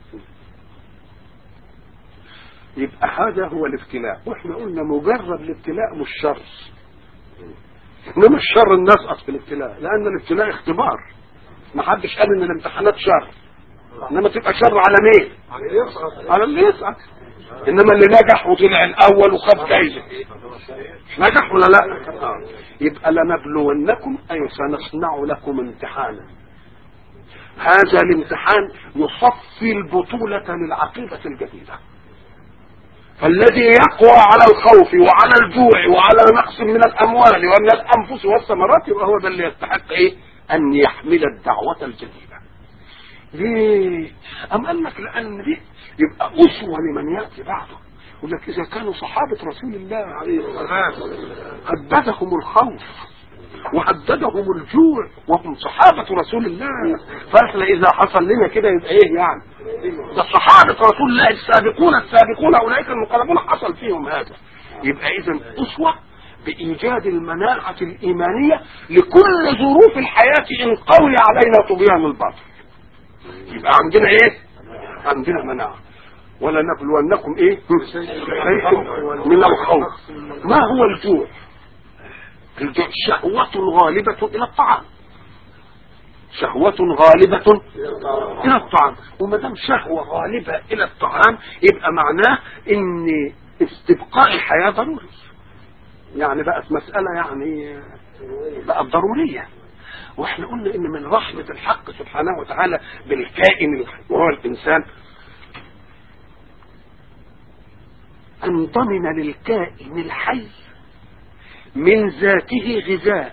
يبقى هذا هو الابتلاء. واحنا قلنا مجرد الابتلاء مش شر، انما الشر الناس في الابتلاء، لان الابتلاء اختبار. ما حدش قال ان الامتحانات شر، انما تبقى شر على مين؟ على اللي يسعى. انما اللي نجح وطلع الاول وخد جايزه نجح ولا لا؟ يبقى لنبلونكم اي سنصنع لكم امتحانا. هذا الامتحان يصفي البطولة للعقيدة الجديدة. فالذي يقوى على الخوف وعلى الجوع وعلى نقص من الاموال ومن الانفس والثمرات يبقى هو ده اللي يستحق ايه؟ ان يحمل الدعوة الجديدة. ليه؟ ام قال لك لان دي يبقى اسوة لمن يأتي بعده. يقول لك اذا كانوا صحابة رسول الله عليه الصلاة هددهم الخوف وهددهم الجوع وهم صحابة رسول الله، فاحنا اذا حصل لنا كده يبقى ايه يعني؟ ده صحابة رسول الله السابقون اولئك المقربون حصل فيهم هذا. يبقى اذا اسوة بايجاد المناعة الايمانية لكل ظروف الحياة ان قوي علينا طغيان الباطل. يبقى عندنا ايه؟ عندنا مناعة. ولا نبلونكم ايه؟ من الخوف. ما هو الجوع؟ الجوع شهوة غالبة الى الطعام، شهوة غالبة الى الطعام. وما دام شهوة غالبة الى الطعام يبقى معناه ان استبقاء الحياة ضروري. يعني بقت مسألة يعني بقت ضرورية. واحنا قلنا ان من رحمة الحق سبحانه وتعالى بالكائن وهو الانسان أن ضمن للكائن الحي من ذاته غذاء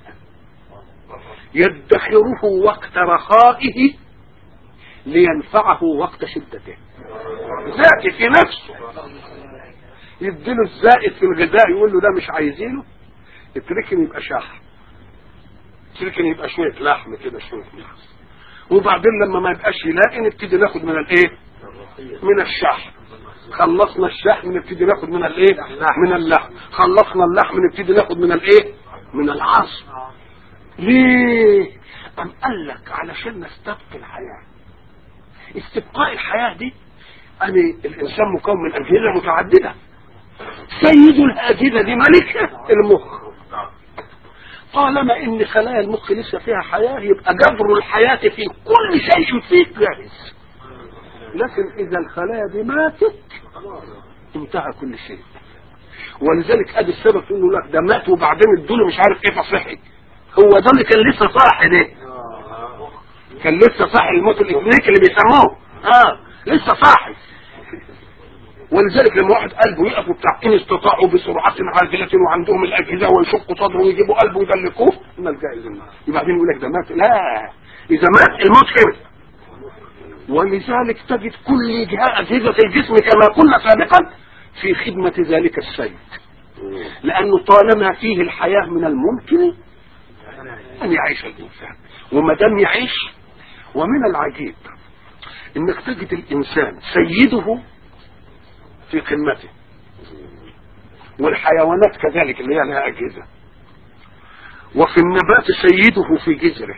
يدخره وقت رخائه لينفعه وقت شدته. ذاتي في نفسه يديله الزائد في الغذاء، يقول له ده مش عايزينه، اتركني يبقى شحم، اتركني يبقى شويه لحم كده، شويه نحس، وبعدين لما ما يبقاش يلاقي نبتدي ناخد من الايه؟ من الشحم. خلصنا الشحم نبتدي ناخد من الايه؟ من اللحم. خلصنا اللحم نبتدي ناخد من الايه؟ من العظم. ليه؟ أم قال لك علشان نستبقي الحياه. استبقاء الحياه دي أن الإنسان مكون من أجهزة متعددة، سيد الأجهزة دي ملكها المخ. طالما إن خلايا المخ لسه فيها حياة يبقى جبر الحياة في كل شيء فيك جاهز. لكن إذا الخلايا دي ماتت انتهى كل شيء. ولذلك ادي السبب في انه لك ده مات وبعدين ادوله مش عارف ايه فصحي. هو ده اللي كان لسه صاحي، ده كان لسه صاحي، الموت الاكلينيكي اللي بيسموه لسه صاحي. ولذلك لما واحد قلبه يقف وبتاع ان استطاعوا بسرعه عاجله وعندهم الاجهزه ويشقوا صدره ويجيبوا قلبه ويدلكوه نلجا اليه، بعدين يقول لك ده مات. لا، اذا مات الموت كده. ولذلك تجد كل اجهزه الجسم كما قلنا سابقا في خدمه ذلك السيد، لانه طالما فيه الحياه من الممكن ان يعيش الانسان، وما دام يعيش. ومن العجيب انك تجد الانسان سيده في قمته، والحيوانات كذلك اللي هي لها اجهزه، وفي النبات سيده في جذره.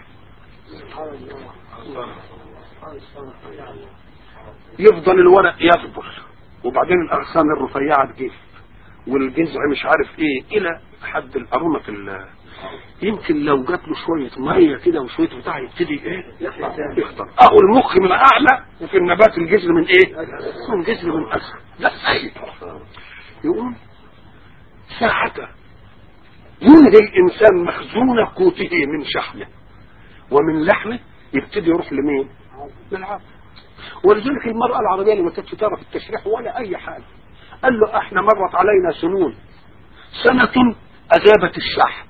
يفضل الورق يكبر وبعدين الاغصان الرفيعه تجف والجذع مش عارف ايه الى حد الارونه في يمكن لو جات له شويه ميه كده وشويه بتاع يبتدي ايه يخطر. اهو المخ من اعلى، وفي النبات الجذر من ايه؟ من جذر من اسفل. لا سيد يقول ساعة يولد الانسان مخزون قوته من شحمه ومن لحمه، يبتدي يروح لمين؟ للعظم. ولذلك المرأة العربية اللي ما كانتش تعرف التشريح ولا اي حاجة، قال له احنا مرت علينا سنون، سنة اذابت الشحم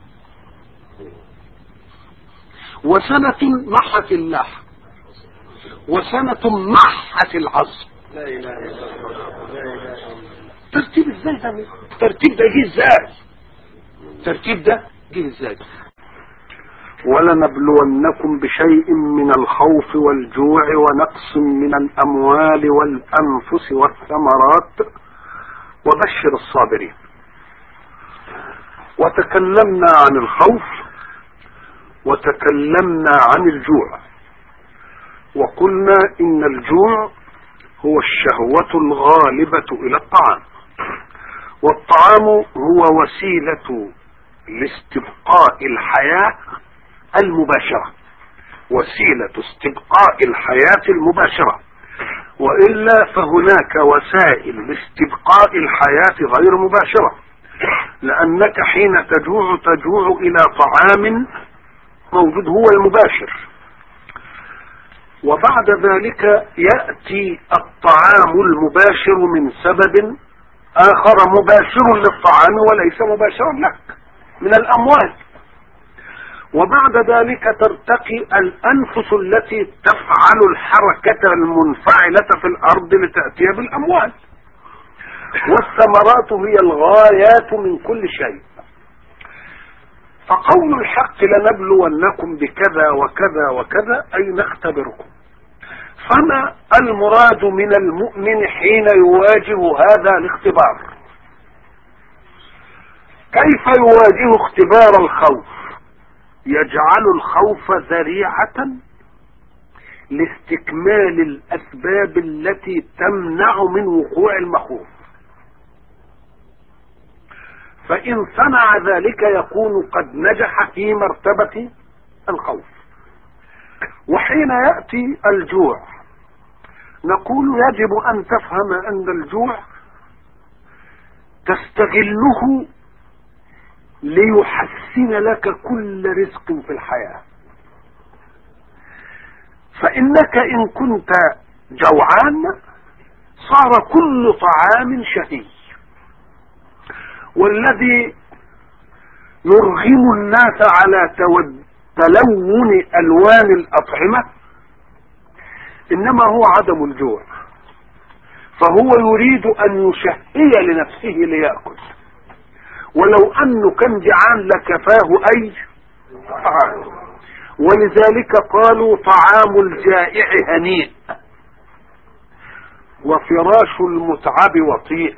وسنة محت اللحم وسنة محت العظم. لا اله الا الله. ترتيب ازاي ده؟ ترتيب ده جه ازاي؟ ترتيب ده جه ازاي؟ ولنبلونكم بشيء من الخوف والجوع ونقص من الاموال والانفس والثمرات وبشر الصابرين. وتكلمنا عن الخوف وتكلمنا عن الجوع، وقلنا ان الجوع هو الشهوة الغالبة الى الطعام، والطعام هو وسيلة لاستبقاء الحياة المباشرة، وسيلة استبقاء الحياة المباشرة، وإلا فهناك وسائل لاستبقاء الحياة غير مباشرة، لأنك حين تجوع إلى طعام موجود هو المباشر، وبعد ذلك يأتي الطعام المباشر من سبب آخر مباشر للطعام وليس مباشرا لك من الأموال، وبعد ذلك ترتقي الأنفس التي تفعل الحركة المنفعلة في الأرض لتأتي بالأموال، والثمرات هي الغايات من كل شيء. فقول الحق لنبلونكم بكذا وكذا وكذا أي نختبركم. فما المراد من المؤمن حين يواجه هذا الاختبار؟ كيف يواجه اختبار الخوف؟ يجعل الخوف ذريعة لاستكمال الأسباب التي تمنع من وقوع المخوف، فإن صنع ذلك يكون قد نجح في مرتبة الخوف. وحين يأتي الجوع نقول يجب أن تفهم أن الجوع تستغله ليحسن لك كل رزق في الحياة، فإنك إن كنت جوعان صار كل طعام شهي، والذي يرغم الناس على تلون الوان الاطعمة انما هو عدم الجوع، فهو يريد ان يشهي لنفسه ليأكل، ولو انه كان جعان لكفاه اي طعام. ولذلك قالوا طعام الجائع هنيء وفراش المتعب وطيء.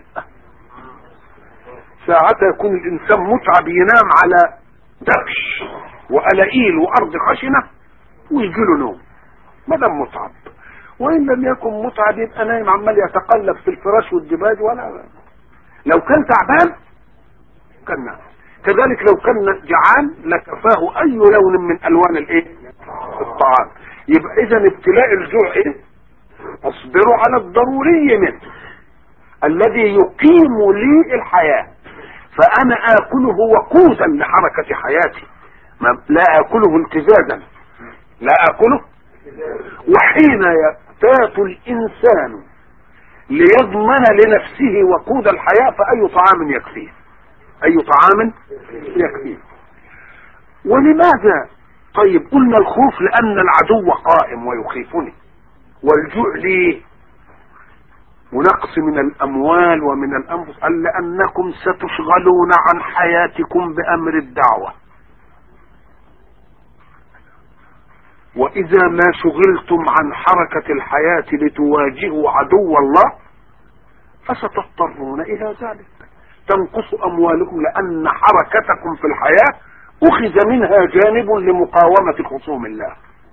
ساعتها يكون الانسان متعب ينام على دبش وقلاقيل وارض خشنة ويجيله نوم ما دام متعب، وان لم يكن متعب يبقى نايم عمال يتقلب في الفراش والدباج. ولا لو كان تعبان كان نام، كذلك لو كان جعان لكفاه اي لون من الوان الايه الطعام. يبقى اذا ابتلاء الجوع ايه؟ اصبروا على الضروري منه الذي يقيم لي الحياة، فانا اكله وقوتا لحركة حياتي، لا اكله امتزاجا، لا اكله. وحين يقتات الانسان ليضمن لنفسه وقود الحياة فاي طعام يكفيه، اي طعام يكفيه. ولماذا؟ طيب قلنا الخوف لان العدو قائم ويخيفني، والجوع ليه ونقص من الاموال ومن الانفس، قال لانكم ستشغلون عن حياتكم بامر الدعوة، واذا ما شغلتم عن حركة الحياة لتواجهوا عدو الله فستضطرون الى ذلك، تنقص اموالكم لان حركتكم في الحياة اخذ منها جانب لمقاومة خصوم الله.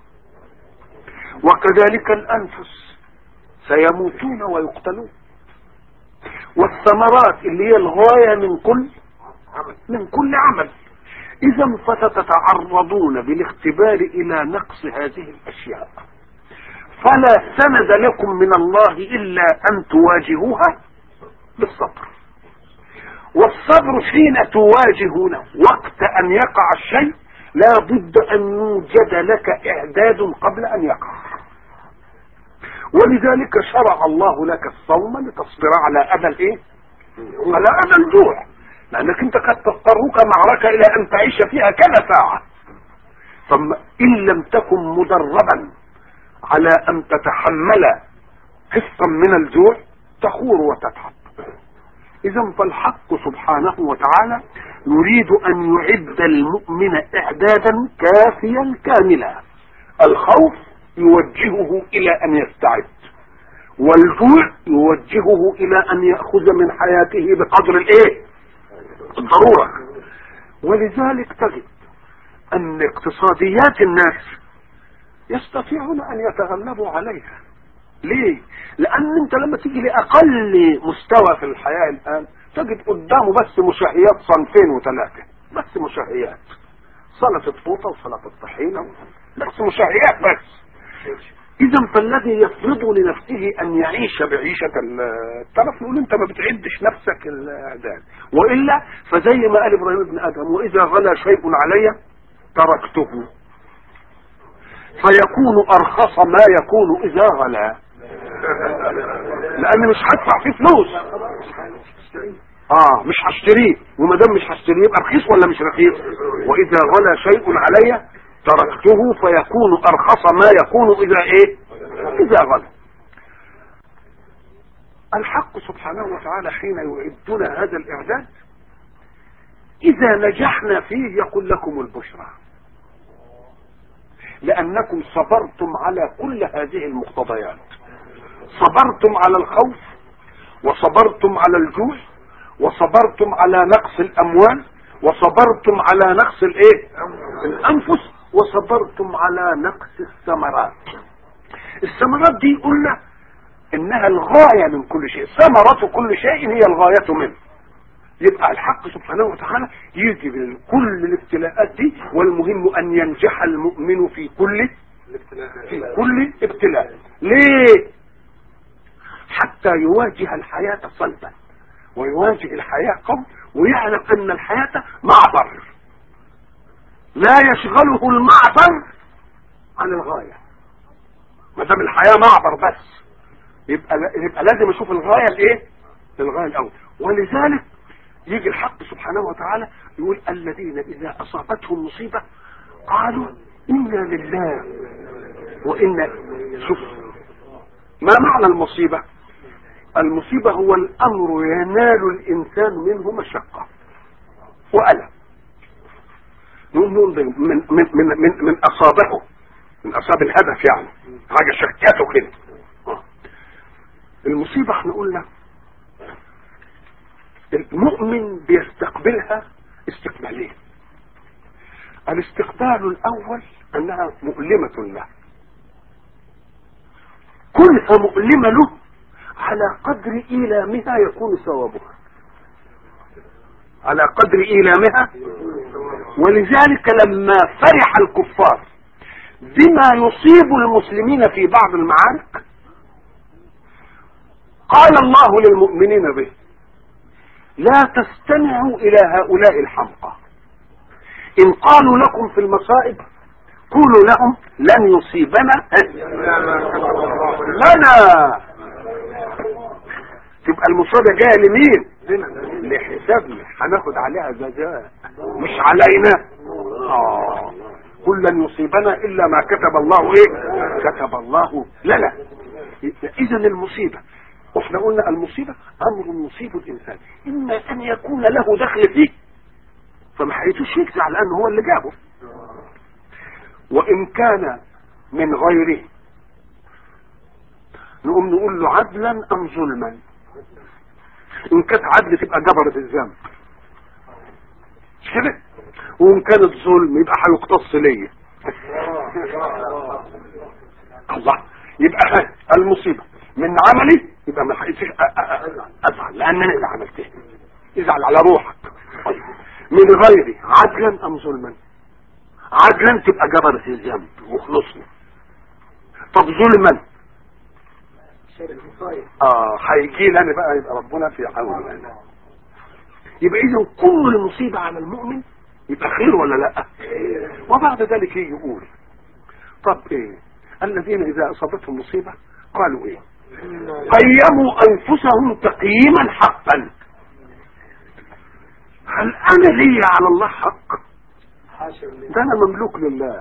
وكذلك الانفس سيموتون ويقتلون، والثمرات اللي هي الغاية من كل عمل. اذا فستتعرضون بالاختبار الى نقص هذه الاشياء، فلا سند لكم من الله الا ان تواجهوها بالصبر. والصبر حين تواجهونه وقت ان يقع الشيء لا بد ان يوجد لك اعداد قبل ان يقع، ولذلك شرع الله لك الصوم لتصبر على اذى الايه؟ على اذى الجوع، لانك انت قد تضطرك معركة الى ان تعيش فيها كذا ساعة، ثم ان لم تكن مدربا على ان تتحمل قسطا من الجوع تخور وتتعب. اذا فالحق سبحانه وتعالى يريد ان يعد المؤمن اعدادا كافيا كاملا. الخوف يوجهه الى ان يستعد، والجوع يوجهه الى ان يأخذ من حياته بقدر الايه الضرورة. ولذلك تجد ان اقتصاديات الناس يستطيعون ان يتغلبوا عليها. ليه؟ لان انت لما تيجي لاقل مستوى في الحياة الان تجد قدامه بس مشاهيات صنفين وثلاثة، بس مشاهيات، سلطة فوطة وسلطة طحينة، بس مشاهيات بس. اذا فالذي يفرض لنفسه ان يعيش بعيشة الترف نقول انت ما بتعدش نفسك الاعداد، والا فزي ما قال ابراهيم ابن ادم واذا غلا شيء علي تركته، فيكون ارخص ما يكون اذا غلا، لان مش هدفع فيه فلوس، مش هشتريه، وما دام مش هشتريه يبقى رخيص ولا مش رخيص. واذا غلا شيء علي تركته فيكون ارخص ما يكون اذا ايه اذا غلا. الحق سبحانه وتعالى حين يعدنا هذا الاعداد اذا نجحنا فيه يقول لكم البشرى، لانكم صبرتم على كل هذه المقتضيات، صبرتم على الخوف، وصبرتم على الجوع، وصبرتم على نقص الاموال، وصبرتم على نقص الايه الانفس، وصبرتم على نقص الثمرات. الثمرات دي قلنا انها الغاية من كل شيء، ثمرة كل شيء هي الغاية منه. يبقى الحق سبحانه وتعالى يجي من كل الابتلاءات دي، والمهم ان ينجح المؤمن في كل ابتلاء. ليه؟ حتى يواجه الحياة صلبا ويواجه الحياة قوم، ويعلم ان الحياة معبر لا يشغله المعبر عن الغاية. ما دام الحياة معبر بس يبقى لازم يشوف الغاية الايه الغاية الاول. ولذلك يجي الحق سبحانه وتعالى يقول الذين اذا اصابتهم مصيبة قالوا انا لله وانا. شوف ما معنى المصيبة؟ المصيبة هو الامر ينال الانسان منه مشقة وألم. نقول من اصابه، من اصاب الهدف يعني حاجة شكته كده. المصيبة احنا قلنا المؤمن بيستقبلها استقبالين. الاستقبال الاول انها مؤلمة له، كلها مؤلمة له على قدر ايلامها يكون ثوابها، على قدر ايلامها. ولذلك لما فرح الكفار بما يصيب المسلمين في بعض المعارك قال الله للمؤمنين به لا تستمعوا الى هؤلاء الحمقى، ان قالوا لكم في المصائب قولوا لهم لن يصيبنا لنا. تبقى المصيبة جاية لمين؟ لحسابنا، هناخد عليها جزاء مش علينا. قل لن يصيبنا الا ما كتب الله كتب الله لنا. اذا المصيبة، واحنا قلنا المصيبة امر يصيب الانسان اما ان يكون له دخل فيه فما حيتوش يجزع لانه هو اللي جابه، وان كان من غيره نقوم نقول له عدلا ام ظلما. ان كانت عدل تبقى جبرت الذنب مش كده، وان كانت ظلم يبقى هيقتص ليا. الله، يبقى المصيبة من عملي يبقى ما حيثش ازعل لان انا اللي عملته، ازعل على روحك. من غيري عدلا ام ظلما؟ عدلا تبقى جبرت الذنب وخلصنا. طب ظلما هيجي لنا بقى يبقى ربنا في عون لنا. يبقى اذا كل مصيبة على المؤمن يبقى خير ولا لا؟ وبعد ذلك يجي يقول طب ايه الذين اذا اصابتهم مصيبة قالوا ايه؟ قيموا انفسهم تقييما حقا. هل انا لي على الله حق؟ ده انا مملوك لله،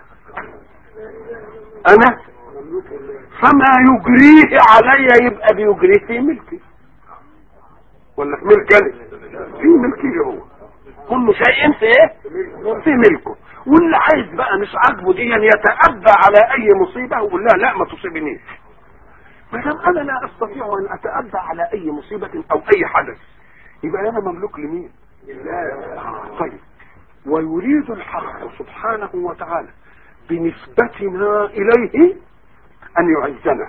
انا فما يجريه علي يبقى بيجريه في ملكي ولا في ملكي؟ في ملكي هو، كل شيء في ايه؟ في ملكه. واللي عايز بقى مش عاجبه دي يتأبى على اي مصيبة ويقول لها لا ما تصيبنيش. ما دام انا لا استطيع ان اتأبى على اي مصيبة او اي حدث يبقى انا مملوك لمين؟ طيب، ويريد الحق سبحانه وتعالى بنسبتنا اليه ان يعزنا.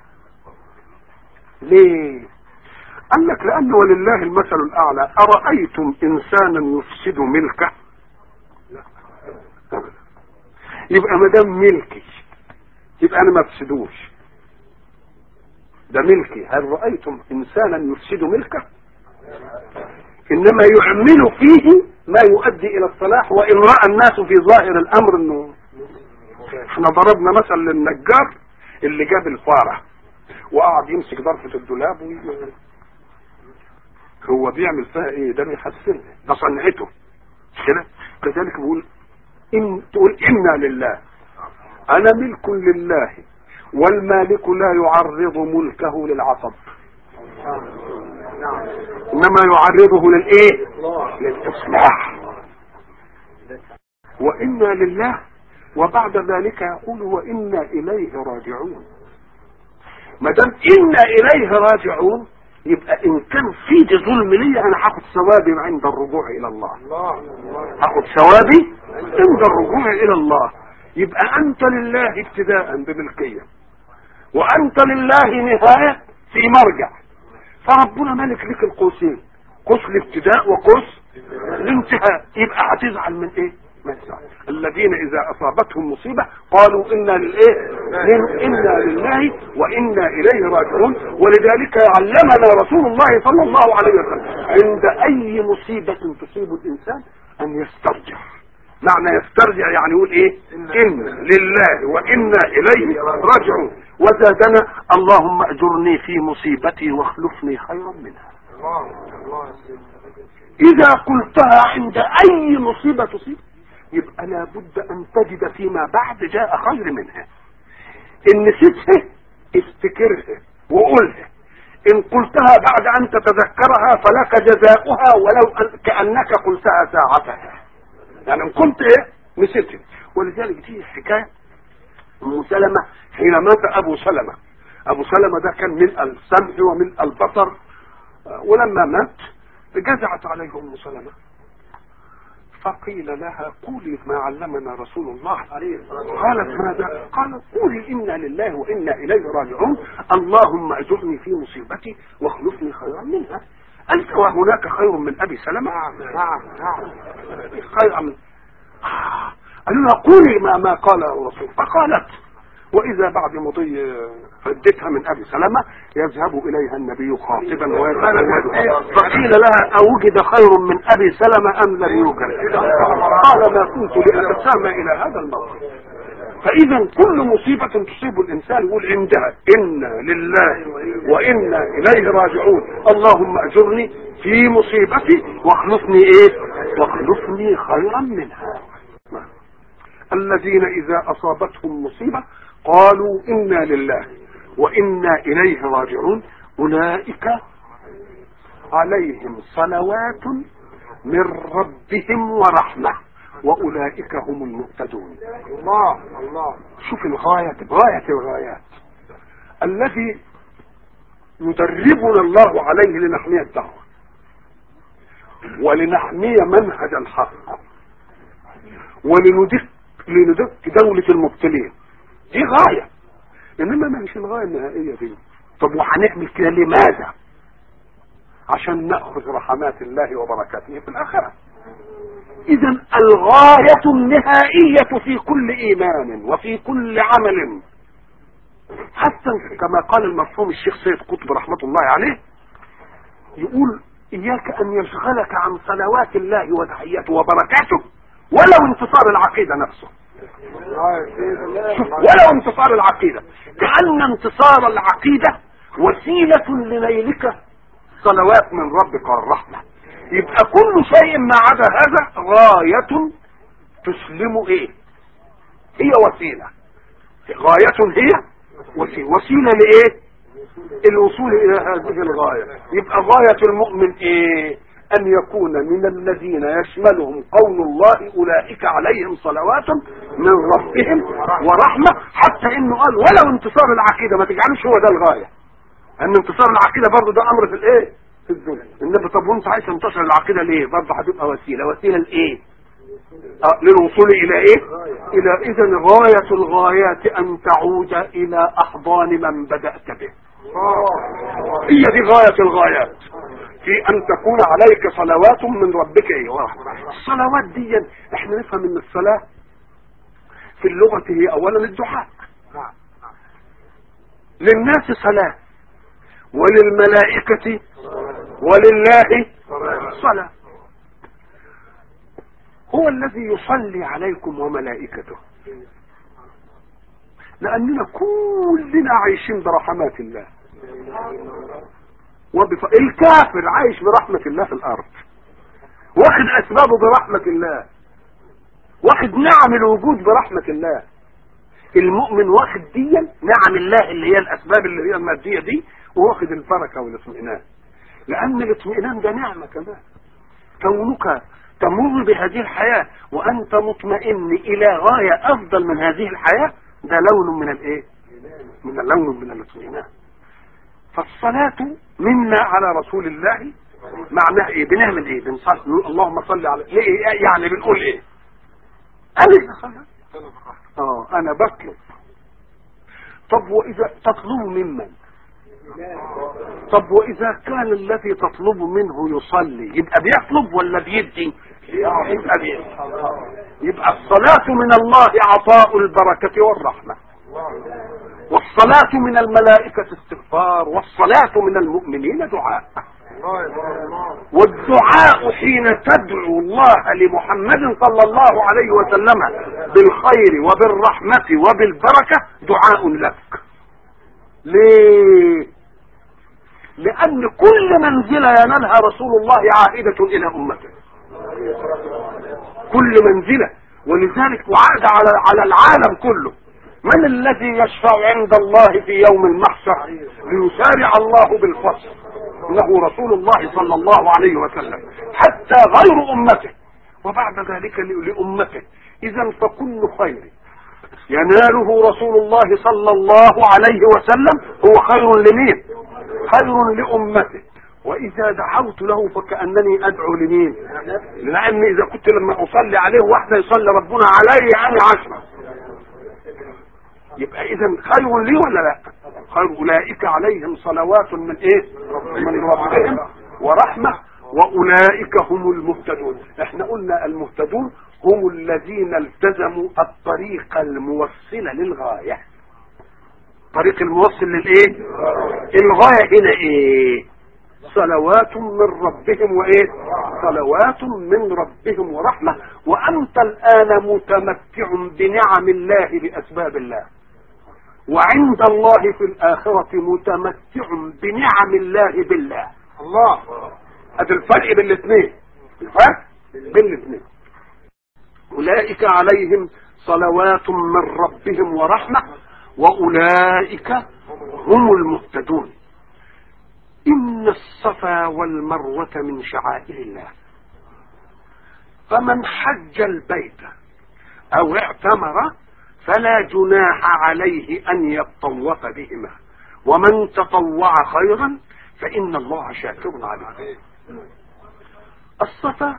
ليه؟ قال لك لانه ولله المثل الاعلى. ارأيتم انسانا يفسد ملكه؟ يبقى ما دام ملكي يبقى انا ما افسدوش، ده ملكي. هل رأيتم انسانا يفسد ملكه؟ انما يعمل فيه ما يؤدي الى الصلاح. وان رأى الناس في ظاهر الامر انه، احنا ضربنا مثل للنجار اللي جاب الفارة وقعد يمسك ضرفة الدولاب هو بيعمل فيها ايه؟ ده بيحسنها، ده صنعته كده. كذلك بيقول تقول انا لله، انا ملك لله، والمالك لا يعرض ملكه للعصب انما يعرضه للايه؟ للاصلاح. وانا لله، وبعد ذلك يقول وانا اليه راجعون. ما دام انا اليه راجعون يبقى ان كان في ظلم لي انا هاخد ثوابي عند الرجوع الى الله، هاخد ثوابي عند الرجوع الى الله. يبقى انت لله ابتداء بملكيه، وانت لله نهايه في مرجع. فربنا ملك لك القوسين، قوس الابتداء وقوس الانتهاء. يبقى هتزعل من ايه؟ ما تزعل. الذين اذا اصابتهم مصيبه قالوا انا للايه؟ انا لله وانا اليه راجعون. ولذلك علمنا رسول الله صلى الله عليه وسلم عند اي مصيبه تصيب الانسان ان يسترجع معنى يسترجع يعني يقول ايه؟ إن لله وإنا إليه راجعون. وزادنا اللهم أجرني في مصيبتي واخلفني خيرا منها. إذا قلتها عند أي مصيبة تصيب يبقى لابد أن تجد فيما بعد جاء خير منها. إن نسيتها افتكرها وقولها، إن قلتها بعد أن تتذكرها فلك جزاؤها ولو كأنك قلتها ساعتها. يعني إن كنت إيه نسيتها. ولذلك دي حكاية أم سلمة حين مات أبو سلمة. أبو سلمة ده كان من السمع ومن البصر، ولما مات جزعت عليه أم سلمة فقيل لها قولي ما علمنا رسول الله. قالت ماذا؟ قالت قولي إنا لله وإنا إليه راجعون اللهم أجرني في مصيبتي واخلفني خيرا منها. أنت وهناك خير من أبي سلمة؟ خير من قالوا لها قولي ما قال الرسول. فقالت وإذا بعد مضي ردتها من أبي سلمة يذهب إليها النبي خاطبا ويتزوجها. فقيل لها أوجد خير من أبي سلمة أم لم يوجد؟ قال ما كنت لأتسامى إلى هذا الموقف. فإذا كل مصيبة تصيب الإنسان يقول عندها إنا لله وإنا إليه راجعون اللهم أجرني في مصيبتي واخلفني إيه؟ واخلفني خيرا منها. الذين إذا أصابتهم مصيبة قالوا إنا لله وإنا إليه راجعون أولئك عليهم صلوات من ربهم ورحمة وأولئك هم المهتدون. الله شوف غاية الغايات الذي يدربنا الله عليه لنحمي الدعوة ولنحمي منهج الحق ولندك دولة المبتلين. دي غاية، انما ما هيش الغاية النهائية دي. طب وهنعمل كده لماذا؟ عشان نأخذ رحمات الله وبركاته في الآخرة. اذا الغاية النهائية في كل ايمان وفي كل عمل، حتى كما قال المرحوم الشيخ سيد قطب رحمة الله عليه يقول اياك ان يشغلك عن صلوات الله وتحياته وبركاته ولو انتصار العقيدة نفسه. ولو انتصار العقيدة، كأن انتصار العقيدة وسيلة لنيلك صلوات من ربك والرحمة. يبقى كل شيء ما عدا هذا غاية تسلم ايه؟ هي وسيلة. غاية هي وسيلة لايه؟ الوصول الى هذه الغاية. يبقى غاية المؤمن ايه؟ ان يكون من الذين يشملهم قول الله اولئك عليهم صلوات من ربهم ورحمة. حتى انه قال ولو انتصار العقيدة، ما تجعلوش هو ده الغاية، ان انتصار العقيدة برضه ده امر في الايه؟ في الدنيا. النبي طب وانت عايز تنتصر العقيدة ليه؟ برضه هتبقى وسيلة لايه؟ للوصول الى ايه؟ الى اذا غاية الغايات ان تعود الى احضان من بدأت به. هي دي غاية الغايات، في ان تكون عليك صلوات من ربك ايه ورحمة. الصلوات دي احنا نفهم ان الصلاة في اللغة هي اولا الدعاء. للناس صلاة وللملائكة ولله صلاة. هو الذي يصلي عليكم وملائكته، لأننا كلنا عايشين برحمات الله. الكافر عايش برحمة الله في الأرض، واخد أسبابه برحمة الله، واخد نعم الوجود برحمة الله. المؤمن واخد دي نعم الله اللي هي الأسباب اللي هي المادية دي، واخد البركة والاطمئنان، لأن الاطمئنان ده نعمة كمان. كونك تمر بهذه الحياة وأنت مطمئن إلى غاية أفضل من هذه الحياة، ده لون من الايه؟ من اللون من الاطمئنان. فالصلاة منا على رسول الله معناها ايه؟ بنعمل ايه؟ بنصلي نقول اللهم صل على ايه؟ يعني بنقول ايه؟ انا بطلب. طب واذا تطلب ممن؟ طب واذا كان الذي تطلب منه يصلي يبقى بيطلب ولا بيدي؟ يبقى بيدي. يبقى الصلاة من الله عطاء البركة والرحمة، والصلاة من الملائكة استغفار، والصلاة من المؤمنين دعاء. والدعاء حين تدعو الله لمحمد صلى الله عليه وسلم بالخير وبالرحمة وبالبركة دعاء لك. ليه؟ لأن كل منزلة ينالها رسول الله عائدة إلى أمته، كل منزلة، ولذلك وعاد على العالم كله. من الذي يشفع عند الله في يوم المحشر ليسارع الله بالفصل؟ انه رسول الله صلى الله عليه وسلم، حتى غير امته وبعد ذلك لامته. اذا فكل خير يناله رسول الله صلى الله عليه وسلم هو خير لمين؟ خير لامته. واذا دعوت له فكأنني ادعو لمين؟ لان اذا كنت لما اصلي عليه واحده يصلي ربنا عليه يعني 10، يبقى اذا خير لي ولا لا؟ خير. اولئك عليهم صلوات من ايه؟ من ربهم ورحمه واولئك هم المهتدون. احنا قلنا المهتدون هم الذين التزموا الطريق الموصل للغايه. طريق الموصل للايه؟ الغايه هنا ايه؟ صلوات من ربهم وايه؟ صلوات من ربهم ورحمه. وانت الان متمتع بنعم الله باسباب الله، وعند الله في الآخرة متمتع بنعم الله بالله. الله، هذا الفرق بين الاثنين، الفرق بين الاثنين. أولئك عليهم صلوات من ربهم ورحمة وأولئك هم المهتدون. إن الصفا والمروة من شعائر الله، فمن حج البيت أو اعتمر فلا جناح عليه أن يتطوف بهما، ومن تطوع خيرا فإن الله شاكر عليم. الصفا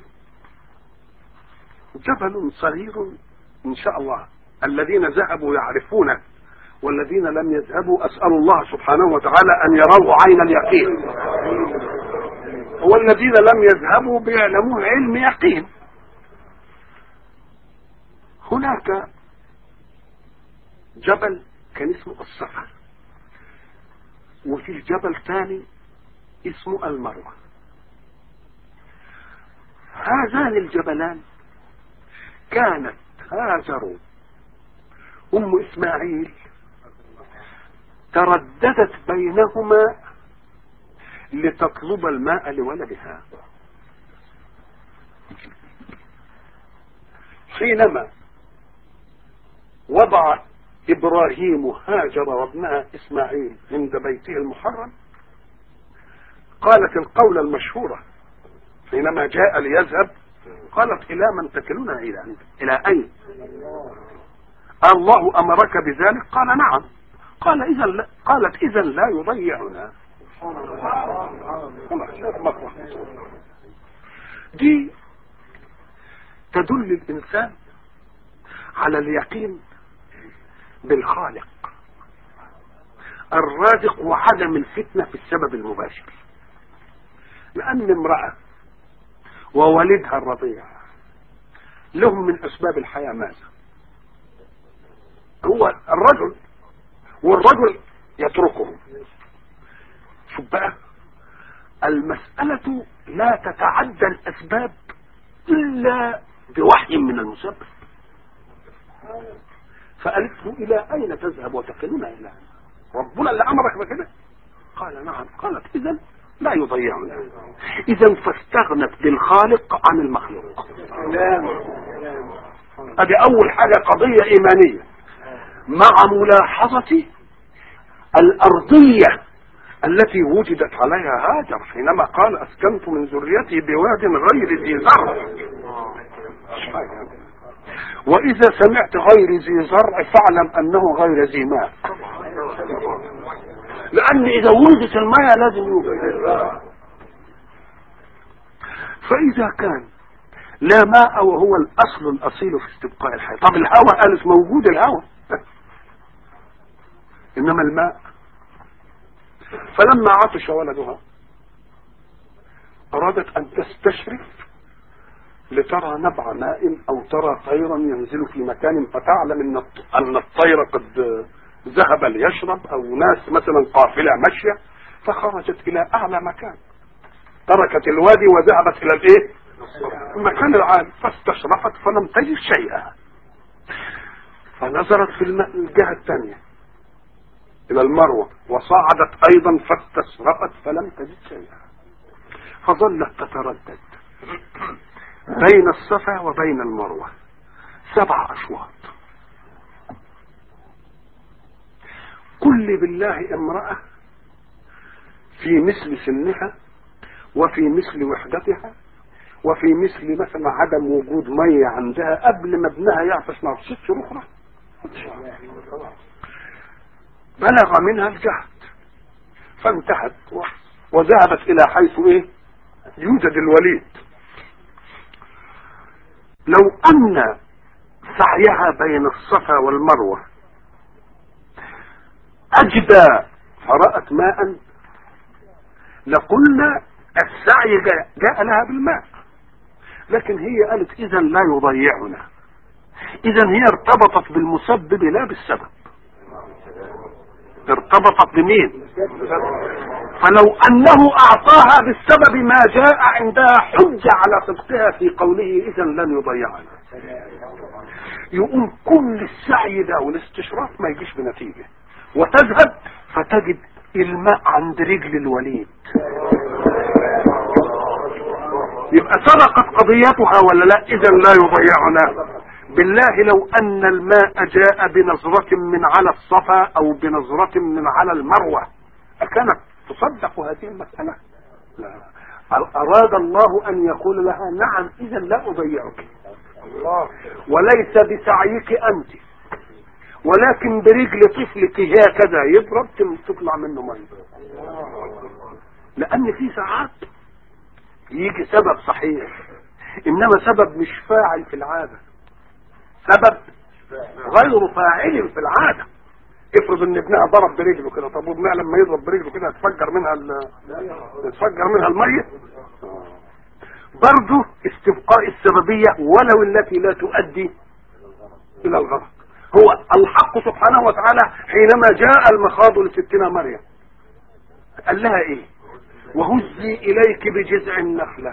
جبل صغير إن شاء الله، الذين ذهبوا يعرفونه والذين لم يذهبوا أسأل الله سبحانه وتعالى أن يروا عين اليقين، والذين لم يذهبوا بيعلمون علم يقين. هناك جبل كان اسمه الصفا، وفي جبل ثاني اسمه المروة. هذان الجبلان كانت هاجر ام اسماعيل ترددت بينهما لتطلب الماء لولدها. حينما وضع إبراهيم هاجر وابنها إسماعيل عند بيته المحرم قالت القول المشهورة حينما جاء ليذهب، قالت إلى من تكلنا؟ إلى أين؟ الله أمرك بذلك؟ قال نعم. قالت إذا لا يضيعنا. دي تدل الإنسان على اليقين بالخالق الرازق وعدم الفتنة في السبب المباشر. لأن امرأة وولدها الرضيع لهم من أسباب الحياة ماذا؟ هو الرجل، والرجل يتركه. شوف بقى، المسألة لا تتعدى الأسباب إلا بوحي من المسبب. فقالت له إلى أين تذهب وتكلنا إلى ربنا اللي أمرك بكده؟ قال نعم. قالت إذن لا يضيعنا. إذن فاستغنت بالخالق عن المخلوق. هذه أول حاجة، قضية إيمانية، مع ملاحظة الأرضية التي وجدت عليها هاجر حينما قال أسكنت من ذريتي بواد غير ذي زرع. وإذا سمعت غير ذي زرع فاعلم أنه غير ذي ماء، لأن إذا وجدت الماء لازم يوجد. فإذا كان لا ماء وهو الأصل الأصيل في استبقاء الحياة، طب الهواء قالت موجود الهواء، إنما الماء. فلما عطش ولدها أرادت أن تستشرف لترى نبع ماء أو ترى طيرا ينزل في مكان فتعلم أن الطير قد ذهب ليشرب، أو ناس مثلا قافلة ماشية، فخرجت إلى أعلى مكان تركت الوادي وذهبت الى الايه المكان العالي، فاستشرفت فلم تجد شيئا، فنظرت في الجهة الثانية الى المروة وصعدت ايضا فاستشرفت فلم تجد شيئا، فظلت تتردد بين الصفا وبين المروة 7 أشواط. كل بالله امرأة في مثل سنها وفي مثل وحدتها وفي مثل مثلا عدم وجود مية عندها قبل ما ابنها يعطش نار 6 شهور أخرى، بلغ منها الجهد فانتهت وذهبت إلى حيث يوجد الوليد. لو أن سعيها بين الصفا والمروة أجدى فرأت ماء لقلنا السعي جاء لها بالماء، لكن هي قالت إذا لا يضيعنا، إذا هي ارتبطت بالمسبب لا بالسبب، ارتبطت بمين؟ فلو أنه أعطاها بالسبب ما جاء عندها حجة على صدقها في قوله إذا لن يضيعنا. يقوم كل السعي ده والاستشراف ما يجيش بنتيجة، وتذهب فتجد الماء عند رجل الوليد، يبقى سبقت قضيتها ولا لا؟ إذا لا يضيعنا. بالله لو أن الماء جاء بنظرة من على الصفا أو بنظرة من على المروة أكانت تصدق هذه المسألة؟ لا. أراد الله أن يقول لها نعم إذا لا أضيعك، وليس بسعيك أنت، ولكن برجل طفلك هكذا يضرب تطلع منه ميه. لأن في ساعات يجي سبب صحيح إنما سبب مش فاعل في العادة، سبب غير فاعل في العادة. افرض ان ابنها ضرب برجله كده، طب وابنها لما يضرب برجله كده يتفجر منها الميه. برضه استبقاء السببية ولو التي لا تؤدي الى الغرق. هو الحق سبحانه وتعالى حينما جاء المخاض لستنا مريم قال لها ايه؟ وهزي اليك بجذع النخلة.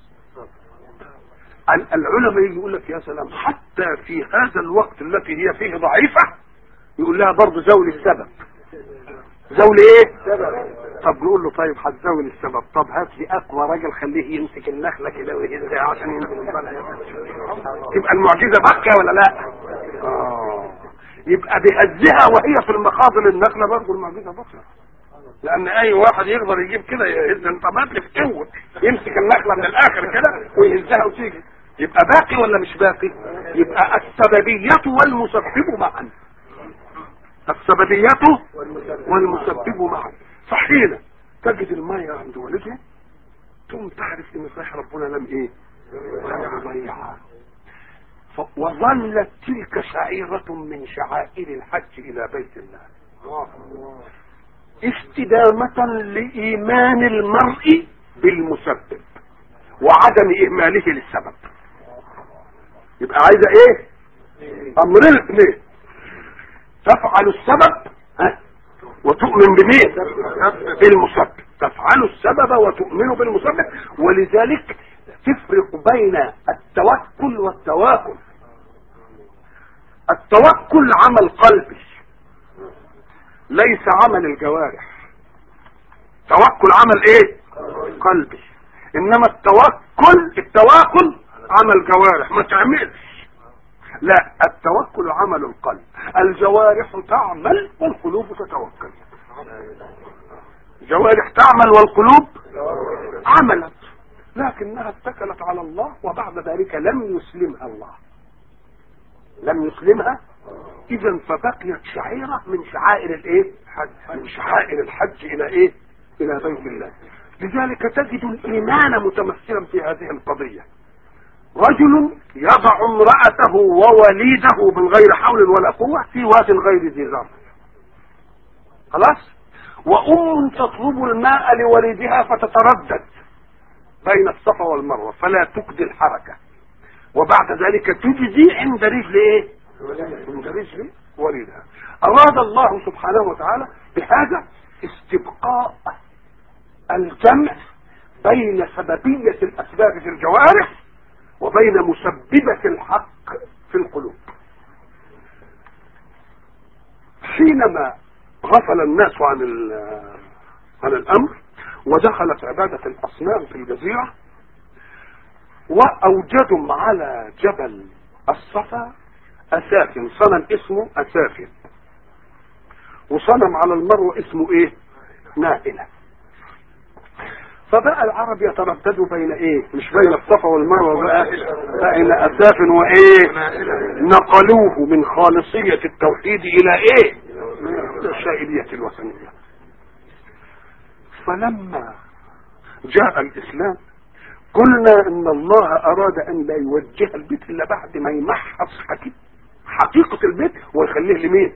العلماء يقول لك يا سلام، حتى في هذا الوقت التي هي فيه ضعيفة يقول لها برضه زول السبب. زول ايه؟ طب نقول له طيب هتزول السبب، طب هات لي اقوى راجل خليه يمسك النخله كده ويهزها عشان ينزل البلد، تبقى المعجزه باقيه ولا لا؟ يبقى بهزها وهي في المخاض النخله برضه المعجزه باقيه، لان اي واحد يقدر يجيب كده يهز انت مدري في قوه يمسك النخله من الاخر كده ويهزها وتيجي، يبقى باقي ولا مش باقي؟ يبقى السببيه والمسبب معا، السببية والمسبب معا. فحين تجد المية عند والدها ثم تعرف ان صحيح ربنا لم ايه؟ لم يضيعها. وظلت تلك شعيرة من شعائر الحج الى بيت الله استدامة لإيمان المرء بالمسبب وعدم إهماله للسبب. يبقى عايزة ايه؟ امرين اثنين، تفعل السبب وتؤمن بمين؟ بالمسبب. تفعل السبب وتؤمن بالمسبب. ولذلك تفرق بين التوكل والتواكل. التوكل عمل قلبي ليس عمل الجوارح. توكل عمل ايه؟ قلبي. انما التواكل عمل جوارح ما تعملش. لا، التوكل عمل القلب، الجوارح تعمل والقلوب تتوكل. الجوارح تعمل والقلوب عملت، لكنها اتكلت على الله وبعد ذلك لم يسلمها الله، لم يسلمها. اذا فبقيت شعيرة من شعائر الايه؟ من شعائر الحج الى ايه؟ الى بيت الله. لذلك تجد الايمان متمثلا في هذه القضية. رجل يضع امرأته ووليده من غير حول ولا قوة في واد غير ذي زرع، خلاص، وأم تطلب الماء لوليدها فتتردد بين الصفا والمروة فلا تجدي الحركة، وبعد ذلك تجدي عند رجل ايه؟ عند رجل وليدها. أراد الله سبحانه وتعالى بهذا استبقاء الجمع بين سببية الأسباب في الجوارح وبين مسببة الحق في القلوب. حينما غفل الناس عن الأمر ودخلت عبادة الأصنام في الجزيرة، وأوجدوا على جبل الصفا أسافل، صنم اسمه أسافل، وصنم على المروة اسمه ايه؟ نائلة. فبقى العرب يترددوا بين ايه؟ مش بين الصفا والمروة، بقى بين أسافل وايه؟ نقلوه من خالصية التوحيد الى ايه؟ الشائلية الوثنية. فلما جاء الإسلام قلنا ان الله اراد ان لا يوجه البيت الا بعد ما يمحص حقيقة البيت ويخليه لمين؟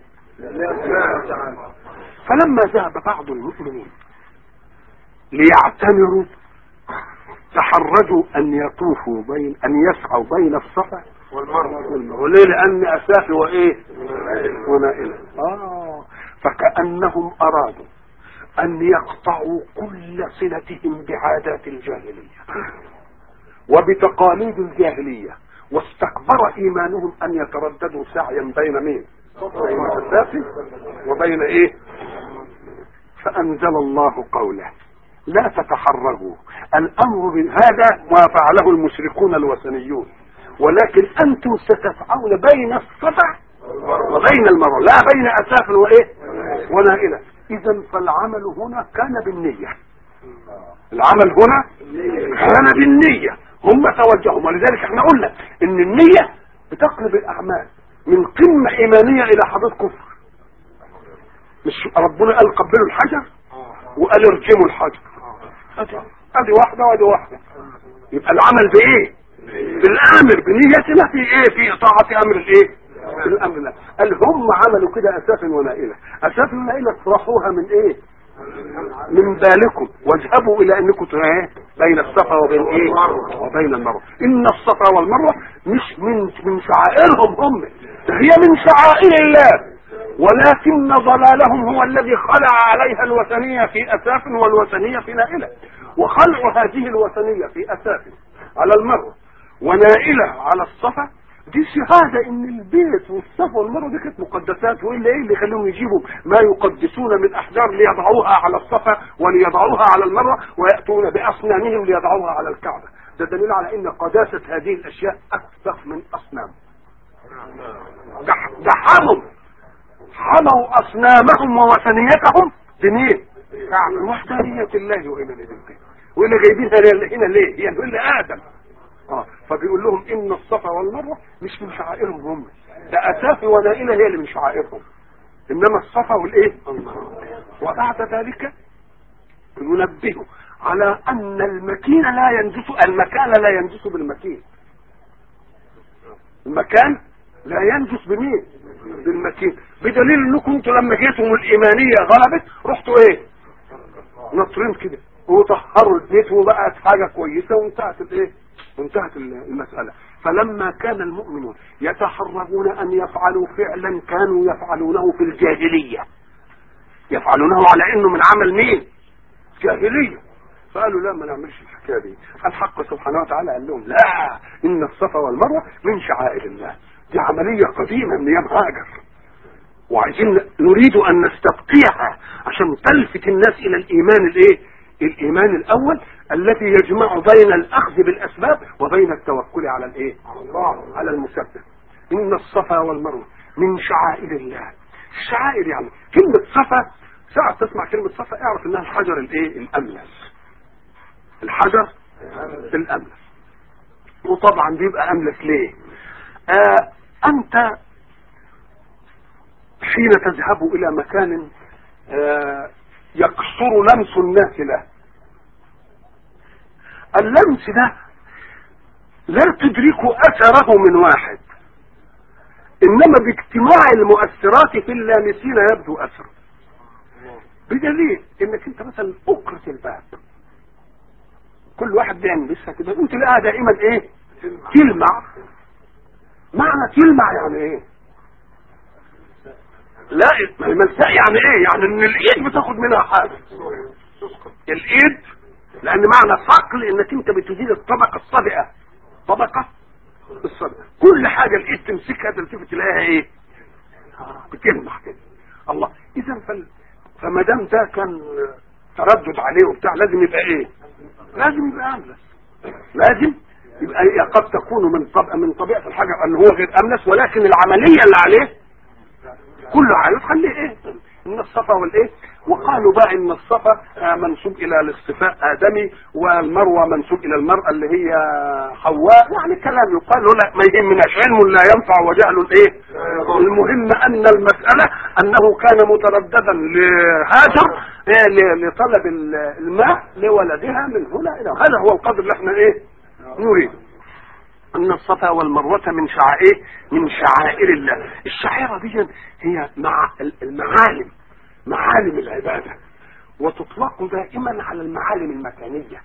فلما ذهب بعض المؤمنين ليعتمروا تحرجوا ان يطوفوا ان يسعوا بين الصفا والمروة. ليه؟ لان اسافي وايه؟ ونائلة. فكأنهم ارادوا ان يقطعوا كل صلتهم بعادات الجاهلية وبتقاليد الجاهلية، واستكبر ايمانهم ان يترددوا سعيا بين مين؟ بين الاسافي وبين ايه؟ فانزل الله قوله لا تتحرجوا. الامر بهذا ما فعله المشركون الوثنيون، ولكن انتم ستسعون بين الصفا وبين المروة، لا بين اسافل وايه؟ ونائلة. اذا فالعمل هنا كان بالنية، العمل هنا كان بالنية. هم توجهوا، ولذلك احنا قلنا ان النية بتقلب الاعمال من قمة ايمانية الى حدود كفر. مش ربنا قال قبلوا الحجر وقال ارجموا الحجر، ادي واحدة وادي واحدة. يبقى العمل بايه؟ بالامر بنيتنا في ايه؟ في اطاعة امر الايه؟ الامر. لا قال هم عملوا كده اسافل ونائلة. اسافل ونائلة اطرحوها من ايه؟ من بالكم واذهبوا الى انكم بين الصفا وبين ايه؟ وبين المروة. ان الصفا والمروة مش من شعائرهم هم، هي من شعائر الله، ولكن ضلالهم هو الذي خلع عليها الوثنية في اساف والوثنية في نائلة. وخلع هذه الوثنية في اساف على المروة ونائلة على الصفا دي شهادة ان البيت والصفا والمروة دي كانت مقدسات، والا ايه اللي يخليهم يجيبوا ما يقدسون من احجار ليضعوها على الصفا وليضعوها على المروة ويأتون باصنامهم ليضعوها على الكعبة؟ ده دليل على ان قداسة هذه الاشياء اكثر من اصنام. ده حموا اصنامهم ووثنيتهم بمين؟ وحدانية الله والى الدين، واللي جايبينها هنا ليه؟ هي تقول لآدم. فبيقول لهم ان الصفا والمروة مش من شعائرهم هم، ده اسافي ونائلة هي اللي من شعائرهم، انما الصفا والايه؟ وبعد ذلك ينبهوا على ان المكان لا ينجس بالمكين. المكان لا ينجس بمين؟ بالمكين. بدليل انكم انتوا لما جيتم الايمانية غلبت رحتوا ايه؟ نطرين كده وطهروا البيت وبقت حاجة كويسة وانتهت الايه؟ وانتهت المسألة. فلما كان المؤمنون يتحرجون ان يفعلوا فعلا كانوا يفعلونه في الجاهلية، يفعلونه على انه من عمل مين؟ جاهلية. فقالوا لا ما نعملش الحكاية دي. الحق سبحانه وتعالى قال لهم لا، ان الصفا والمروة من شعائر الله، دي عملية قديمة من ايام هاجر، وعايزين نريد ان نستبقيها عشان تلفت الناس الى الايمان الايه؟ الايمان الاول الذي يجمع بين الاخذ بالاسباب وبين التوكل على الايه؟ على المسبب. ان الصفا والمروة من شعائر الله. الشعائر يعني كلمة صفا، ساعة تسمع كلمة صفا اعرف انها الحجر الايه؟ الاملس. الحجر الاملس. وطبعا بيبقى املس ليه؟ انت حين تذهب الى مكان يقصر لمس الناس له، اللمس ده لا تدرك اثره من واحد، انما باجتماع المؤثرات في اللامسين يبدو اثره. بدليل انك انت مثلا اكرة الباب كل واحد بيلمسها كده وانت تلاقيها دائما ايه؟ تلمع. معنى تلمع يعني ايه؟ لا الملساء يعني ايه؟ يعني ان الايد بتاخد منها حاجة. الايد لان معنى صقل انك انت بتزيل الطبقه الصادئه، طبقه الصادئه. كل حاجه لقيت تمسكها تلتفت تلاقيها ايه؟ بتلمح كده. الله. اذا فما دام ده كان تردد عليه وبتاع لازم يبقى ايه؟ لازم يبقى املس. لازم يبقى قد تكون من طبيعه الحاجه ان هو غير املس، ولكن العمليه اللي عليه كله عايز خليه ايه؟ ان الصفا والايه؟ وقالوا بقى ان الصفا منسوب الى الاصطفاء ادمي، والمروه منسوب الى المراه اللي هي حواء. يعني كلام يقال له لا ما يهمناش، علم لا ينفع وجهل ايه. المهم ان المساله انه كان مترددا لهاجر لطلب الماء لولدها من هنا الى هذا هو القدر اللي احنا ايه نريد. ان الصفا والمروه من شعائر، من شعائر الله. الشعيره دي هي المعالم، معالم العباده، وتطلق دائما على المعالم المكانيه.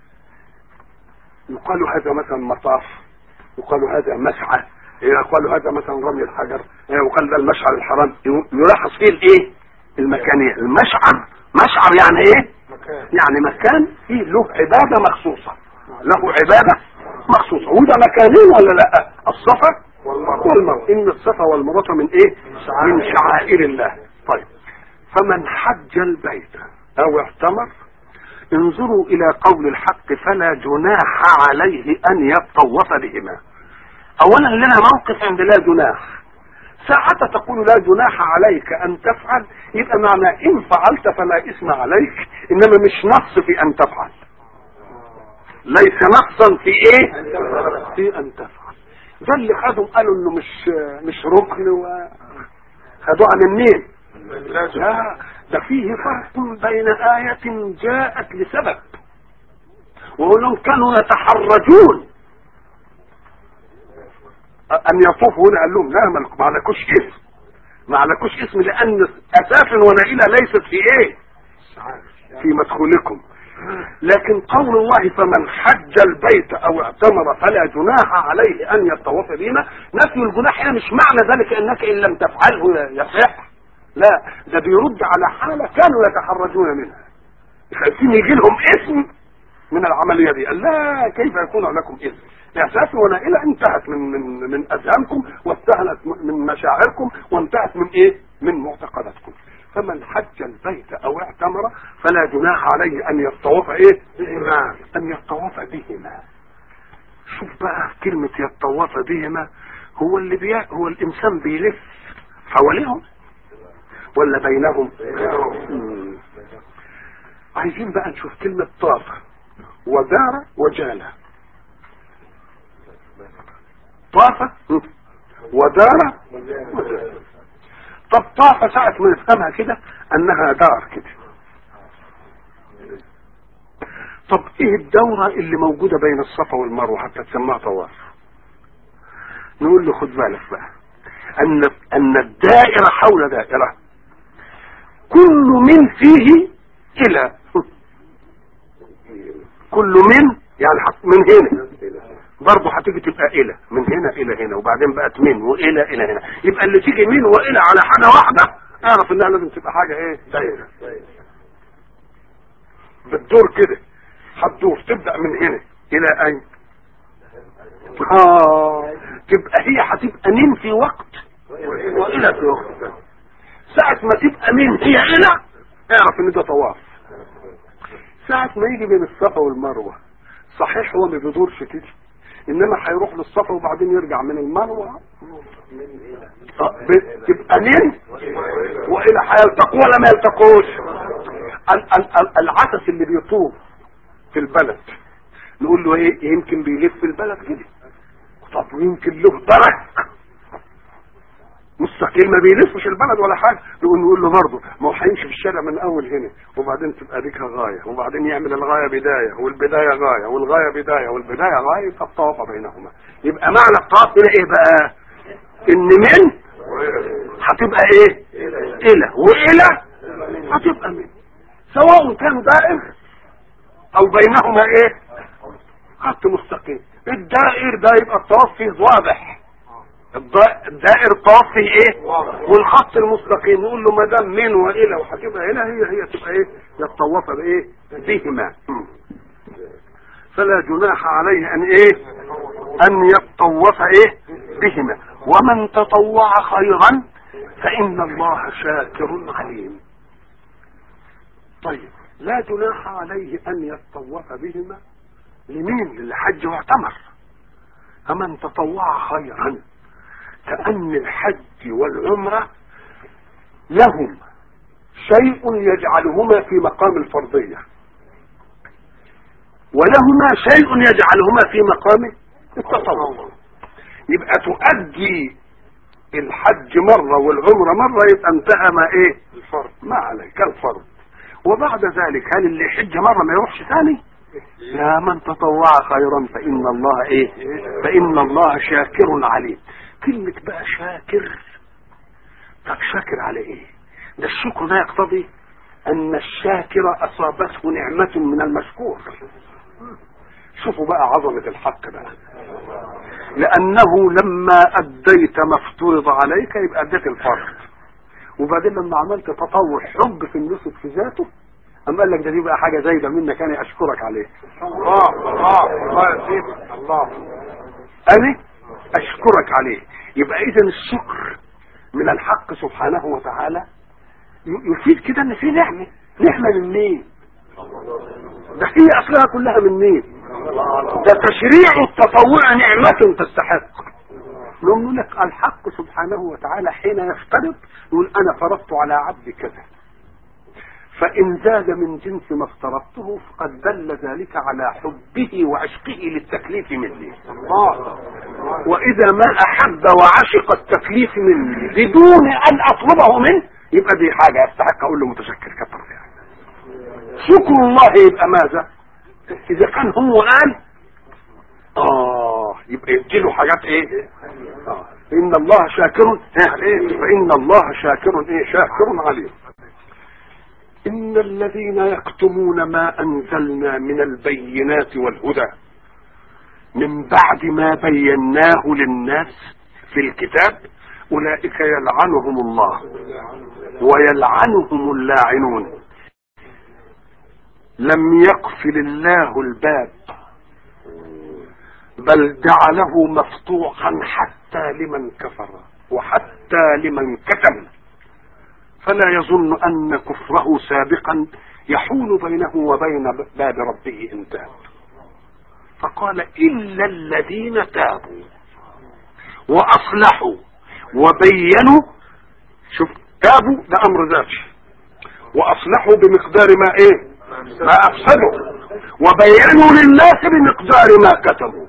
يقال هذا مثلا مطاف، يقال هذا مسعى، يقال هذا مثلا رمي الحجر، يقال ده المشعر الحرام. يلاحظ فيه الايه؟ المكانيه. المشعر مشعر يعني ايه؟ يعني مكان فيه له عباده مخصوصه، له عباده مخصوصه. وده مكانين ولا لا؟ الصفا والمروه. ان الصفا والمروه من ايه؟ من شعائر الله. طيب، فمن حج البيت او اعتمر، انظروا الى قول الحق فلا جناح عليه ان يطوف بهما. اولا لنا موقف عند لا جناح. ساعة تقول لا جناح عليك ان تفعل، يبقى معنى ان فعلت فلا اسم عليك، انما مش نص في ان تفعل، ليس نصا في ايه؟ في ان تفعل. ده اللي خدوا قالوا انه مش ركن، وخدوها من مين؟ لا، ده فيه فرق بين آية جاءت لسبب، وهم كانوا يتحرجون ان يطوفوا هنا. قال لهم لا، ما عليكوش اسم، ما عليكوش اسم، لان اساف ونائلة ليست في ايه؟ في مدخولكم. لكن قول الله فمن حج البيت او اعتمر فلا جناح عليه ان يطوف بهما، نفي الجناح هنا مش معنى ذلك انك ان لم تفعله يصح، لا، ده بيرد على حالة كانوا يتحرجون منها، خايفين يجي لهم اسم من العملية دي. قال لا، كيف يكون لكم اسم؟ احساس ونائلة انتهت من اذهانكم، وانتهت من مشاعركم، وانتهت من ايه؟ من معتقداتكم. فمن حج البيت او اعتمر فلا جناح عليه ان يطوف ايه؟ بهما. ان يطوف بهما. شوف بقى كلمة يطوف بهما، هو اللي هو الانسان بيلف حواليهم ولا بينهم؟ عايزين بقى نشوف كلمة طاف ودار وجال. طاف ودار وجال. طب طاف ساعة ما نفهمها كده انها دار كده. طب ايه الدورة اللي موجودة بين الصفا والمروة حتى تسمى طواف؟ نقول له خد بالك بقى ان الدائرة حول دائرة، كل من فيه الى، كل من يعني من هنا برضه هتيجي تبقى الى، من هنا الى هنا، وبعدين بقت من والى الى هنا. يبقى اللي تيجي من والى على حاجه واحده اعرف انها لازم تبقى حاجه ايه؟ دايره. بتدور كده، هتدور تبدا من هنا الى اين؟ تبقى هي هتبقى من في وقت والى في وقت. ساعه ما تبقى من هي الى اعرف ان ده طواف. ساعه ما يجي بين الصفا والمروه، صحيح هو ما بيدورش كده، انما هيروح للصفا وبعدين يرجع من المروه، تبقى من والى هيلتقوا ولا ما يلتقوش؟ العسس اللي بيطوف في البلد نقول له ايه؟ يمكن بيلف في البلد كده، طب يمكن له درك مستقيم ما بيلفش البلد ولا حاجه، نقول له برضه ما هو هيمشي في الشارع من اول هنا، وبعدين تبقى ديك غايه، وبعدين يعمل الغايه بدايه، والبدايه غايه، والغايه بدايه، والبدايه غايه، فالطواف بينهما. يبقى معنى الطواف هنا ايه بقى؟ ان من هتبقى ايه؟ الى، والى هتبقى من، سواء كان دائر او بينهما ايه؟ خط مستقيم. الدائر ده يبقى الطواف فيه واضح، الدائر الطواف فيه ايه؟ والخط المستقيم نقول له ما دام من والى وهتبقى هنا، هي تبقى ايه؟ يتطوف بايه؟ بهما. فلا جناح عليه ان يتطوف بهما، ومن تطوع خيرا فإن الله شاكر عليم. طيب لا جناح عليه أن يتطوف بهما لمين؟ للحج واعتمر. فمن تطوع خيرا كأن الحج والعمرة لهم شيء يجعلهما في مقام الفرضية، ولهما شيء يجعلهما في مقام التطوع. يبقى تؤدي الحج مرة والعمرة مرة، يبقى انتهى ما الفرض ما عليك الفرض. وبعد ذلك هل اللي يحج مرة ما يروحش ثاني؟ لا، من تطوع خيرا فإن الله فإن الله شاكر عليم. كلمة بقى شاكر، طب شاكر على ايه؟ ده الشكر ده يقتضي ان الشاكر اصابته نعمة من المشكور. شوفوا بقى عظمة الحق بقى، لانه لما اديت ما افترض عليك يبقى اديت الفرض، وبعدين لما عملت تطوع حب في النسك في ذاته اما قال لك ده دي بقى حاجة زايدة منك انا اشكرك عليه. الله يا سيدي، الله انا اشكرك عليه. يبقى اذا الشكر من الحق سبحانه وتعالى يفيد كده ان في نعمة من مين؟ ده هي اصلها كلها من مين؟ ده تشريع التطوع نعمة تستحق. نقول لك الحق سبحانه وتعالى حين يفترض يقول انا فرضت على عبدي كذا، فان زاد من جنس ما افترضته فقد دل ذلك على حبه وعشقه للتكليف مني. واذا ما احب وعشق التكليف مني بدون ان اطلبه منه يبقى دي حاجة يستحق اقول له متشكر كتر يعني. شكر الله يبقى ماذا؟ اذا كان هو قال يبقى يديله حاجات ان الله شاكر فان الله شاكر عليم. ان الذين يكتمون ما انزلنا من البينات والهدى من بعد ما بيناه للناس في الكتاب اولئك يلعنهم الله ويلعنهم اللاعنون. لم يقفل الله الباب بل جعله مفتوحا حتى لمن كفر وحتى لمن كتم، فلا يظن ان كفره سابقا يحول بينه وبين باب ربه ان تاب. فقال الا الذين تابوا واصلحوا وبينوا. شوف، تابوا ده امر ذاتي، واصلحوا بمقدار ما افسدوا، وبينوا للناس بمقدار ما كتبوا.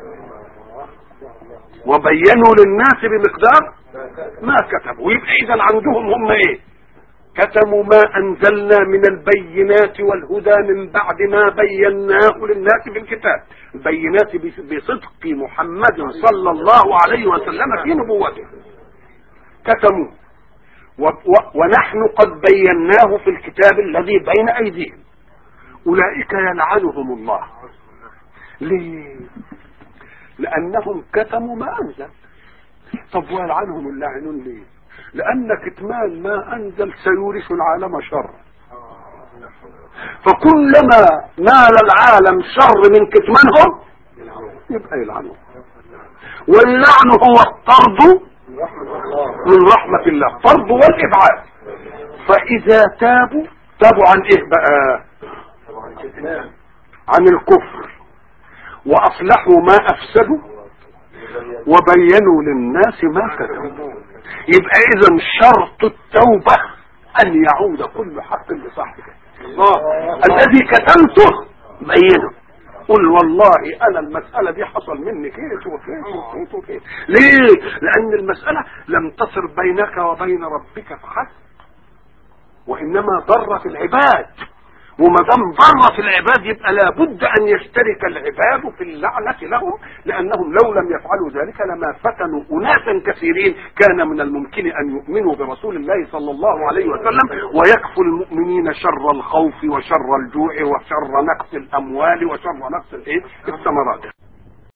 وبينوا للناس بمقدار ما كتبوا. يبقى اذا عندهم هم كتموا ما انزلنا من البينات والهدى من بعد ما بيناه للناس في الكتاب. البينات بصدق محمد صلى الله عليه وسلم في نبوته كتموا، ونحن قد بيناه في الكتاب الذي بين ايديهم. اولئك يلعنهم الله. ليه؟ لانهم كتموا ما انزل. طب ويلعنهم اللاعنون ليه؟ لان كتمان ما انزل سيورث العالم شر، فكلما نال العالم شر من كتمانهم يبقى يلعنهم. واللعن هو الطرد من رحمة الله، طرد والابعاد. فاذا تابوا عن بقى؟ عن الكفر، واصلحوا ما افسدوا، وبينوا للناس ما كتبوا. يبقى اذا شرط التوبة ان يعود كل حق لصاحبه. الذي كتمته بينه، قل والله انا المسألة دي حصل مني كيف وكيف وكيف. ليه؟ لان المسألة لم تصر بينك وبين ربك فحسب، وانما ضرت العباد. وما دام ضرت العباد يبقى لابد ان يشترك العباد في اللعنة لهم، لانهم لو لم يفعلوا ذلك لما فتنوا اناسا كثيرين كان من الممكن ان يؤمنوا برسول الله صلى الله عليه وسلم ويكفوا المؤمنين شر الخوف وشر الجوع وشر نقص الاموال وشر نقص الثمرات.